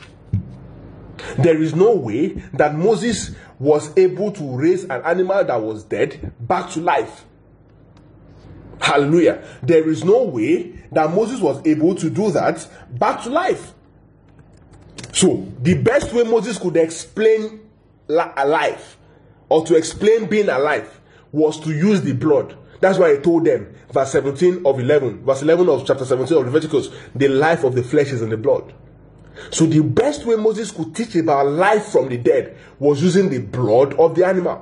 There is no way that Moses was able to raise an animal that was dead back to life. Hallelujah. There is no way that Moses was able to do that back to life. So, the best way Moses could explain life, or to explain being alive, was to use the blood. That's why I told them, verse seventeen of eleven, verse eleven of chapter seventeen of Leviticus, the life of the flesh is in the blood. So the best way Moses could teach about life from the dead was using the blood of the animal.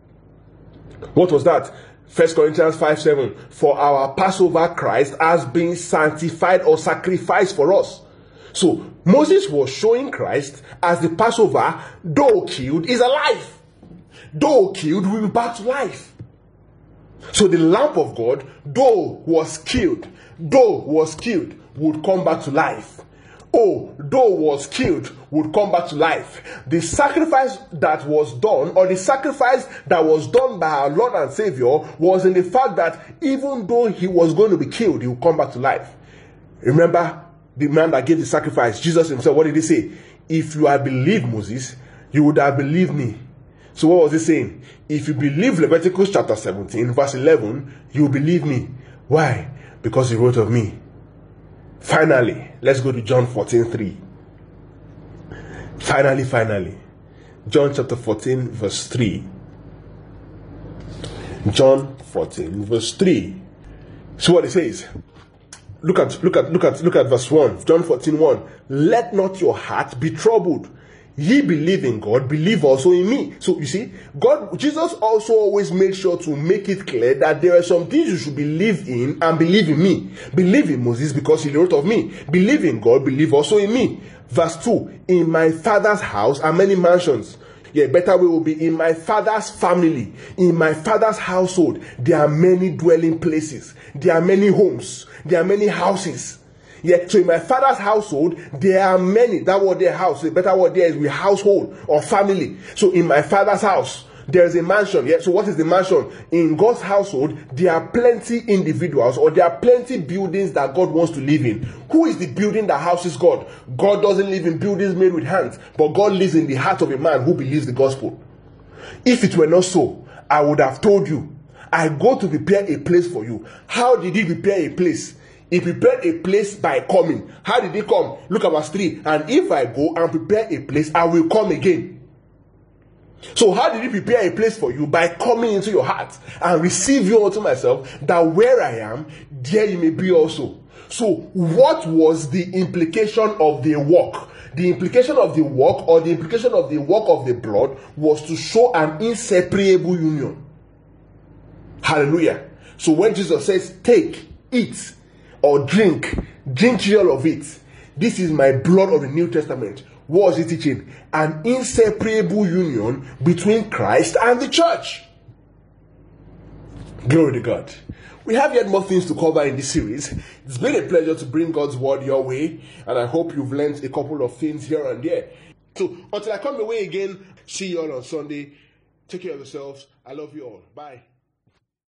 What was that? First Corinthians five seven. For our Passover Christ has been sanctified or sacrificed for us. So Moses was showing Christ as the Passover, though killed, is alive. Though killed, will be back to life. So the Lamb of God, though was killed, though was killed, would come back to life. Oh, though was killed, would come back to life. The sacrifice that was done, or the sacrifice that was done by our Lord and Savior, was in the fact that even though he was going to be killed, he would come back to life. Remember the man that gave the sacrifice, Jesus himself, what did he say? If you had believed Moses, you would have believed me. So what was he saying? If you believe Leviticus chapter seventeen, verse eleven, you will believe me. Why? Because he wrote of me. Finally, let's go to John fourteen three. Finally, finally. John chapter fourteen, verse three. John fourteen, verse three. So what it says. Look at look at look at look at verse one. John fourteen one. Let not your heart be troubled. Ye believe in God, believe also in me. So you see, God, Jesus also always made sure to make it clear that there are some things you should believe in and believe in me. Believe in Moses because he wrote of me. Believe in God, believe also in me. Verse two, in my Father's house are many mansions. Yeah, better way will be in my Father's family, in my Father's household. There are many dwelling places. There are many homes. There are many houses. Yeah, so in my Father's household, there are many. That word there, house. The better word there is with household or family. So in my Father's house, there is a mansion. Yeah, so what is the mansion? In God's household, there are plenty individuals, or there are plenty buildings that God wants to live in. Who is the building that houses God? God doesn't live in buildings made with hands, but God lives in the heart of a man who believes the gospel. If it were not so, I would have told you, I go to prepare a place for you. How did he prepare a place? He prepared a place by coming. How did he come? Look at verse three. And if I go and prepare a place, I will come again. So how did he prepare a place for you? By coming into your heart and receive you unto myself, that where I am, there you may be also. So what was the implication of the work? The implication of the work, or the implication of the work of the blood, was to show an inseparable union. Hallelujah. So when Jesus says, take, eat, or drink, drink ye all of it. This is my blood of the New Testament. What was he teaching? An inseparable union between Christ and the church. Glory to God. We have yet more things to cover in this series. It's been a pleasure to bring God's word your way, and I hope you've learned a couple of things here and there. So until I come your way again, see you all on Sunday. Take care of yourselves. I love you all. Bye.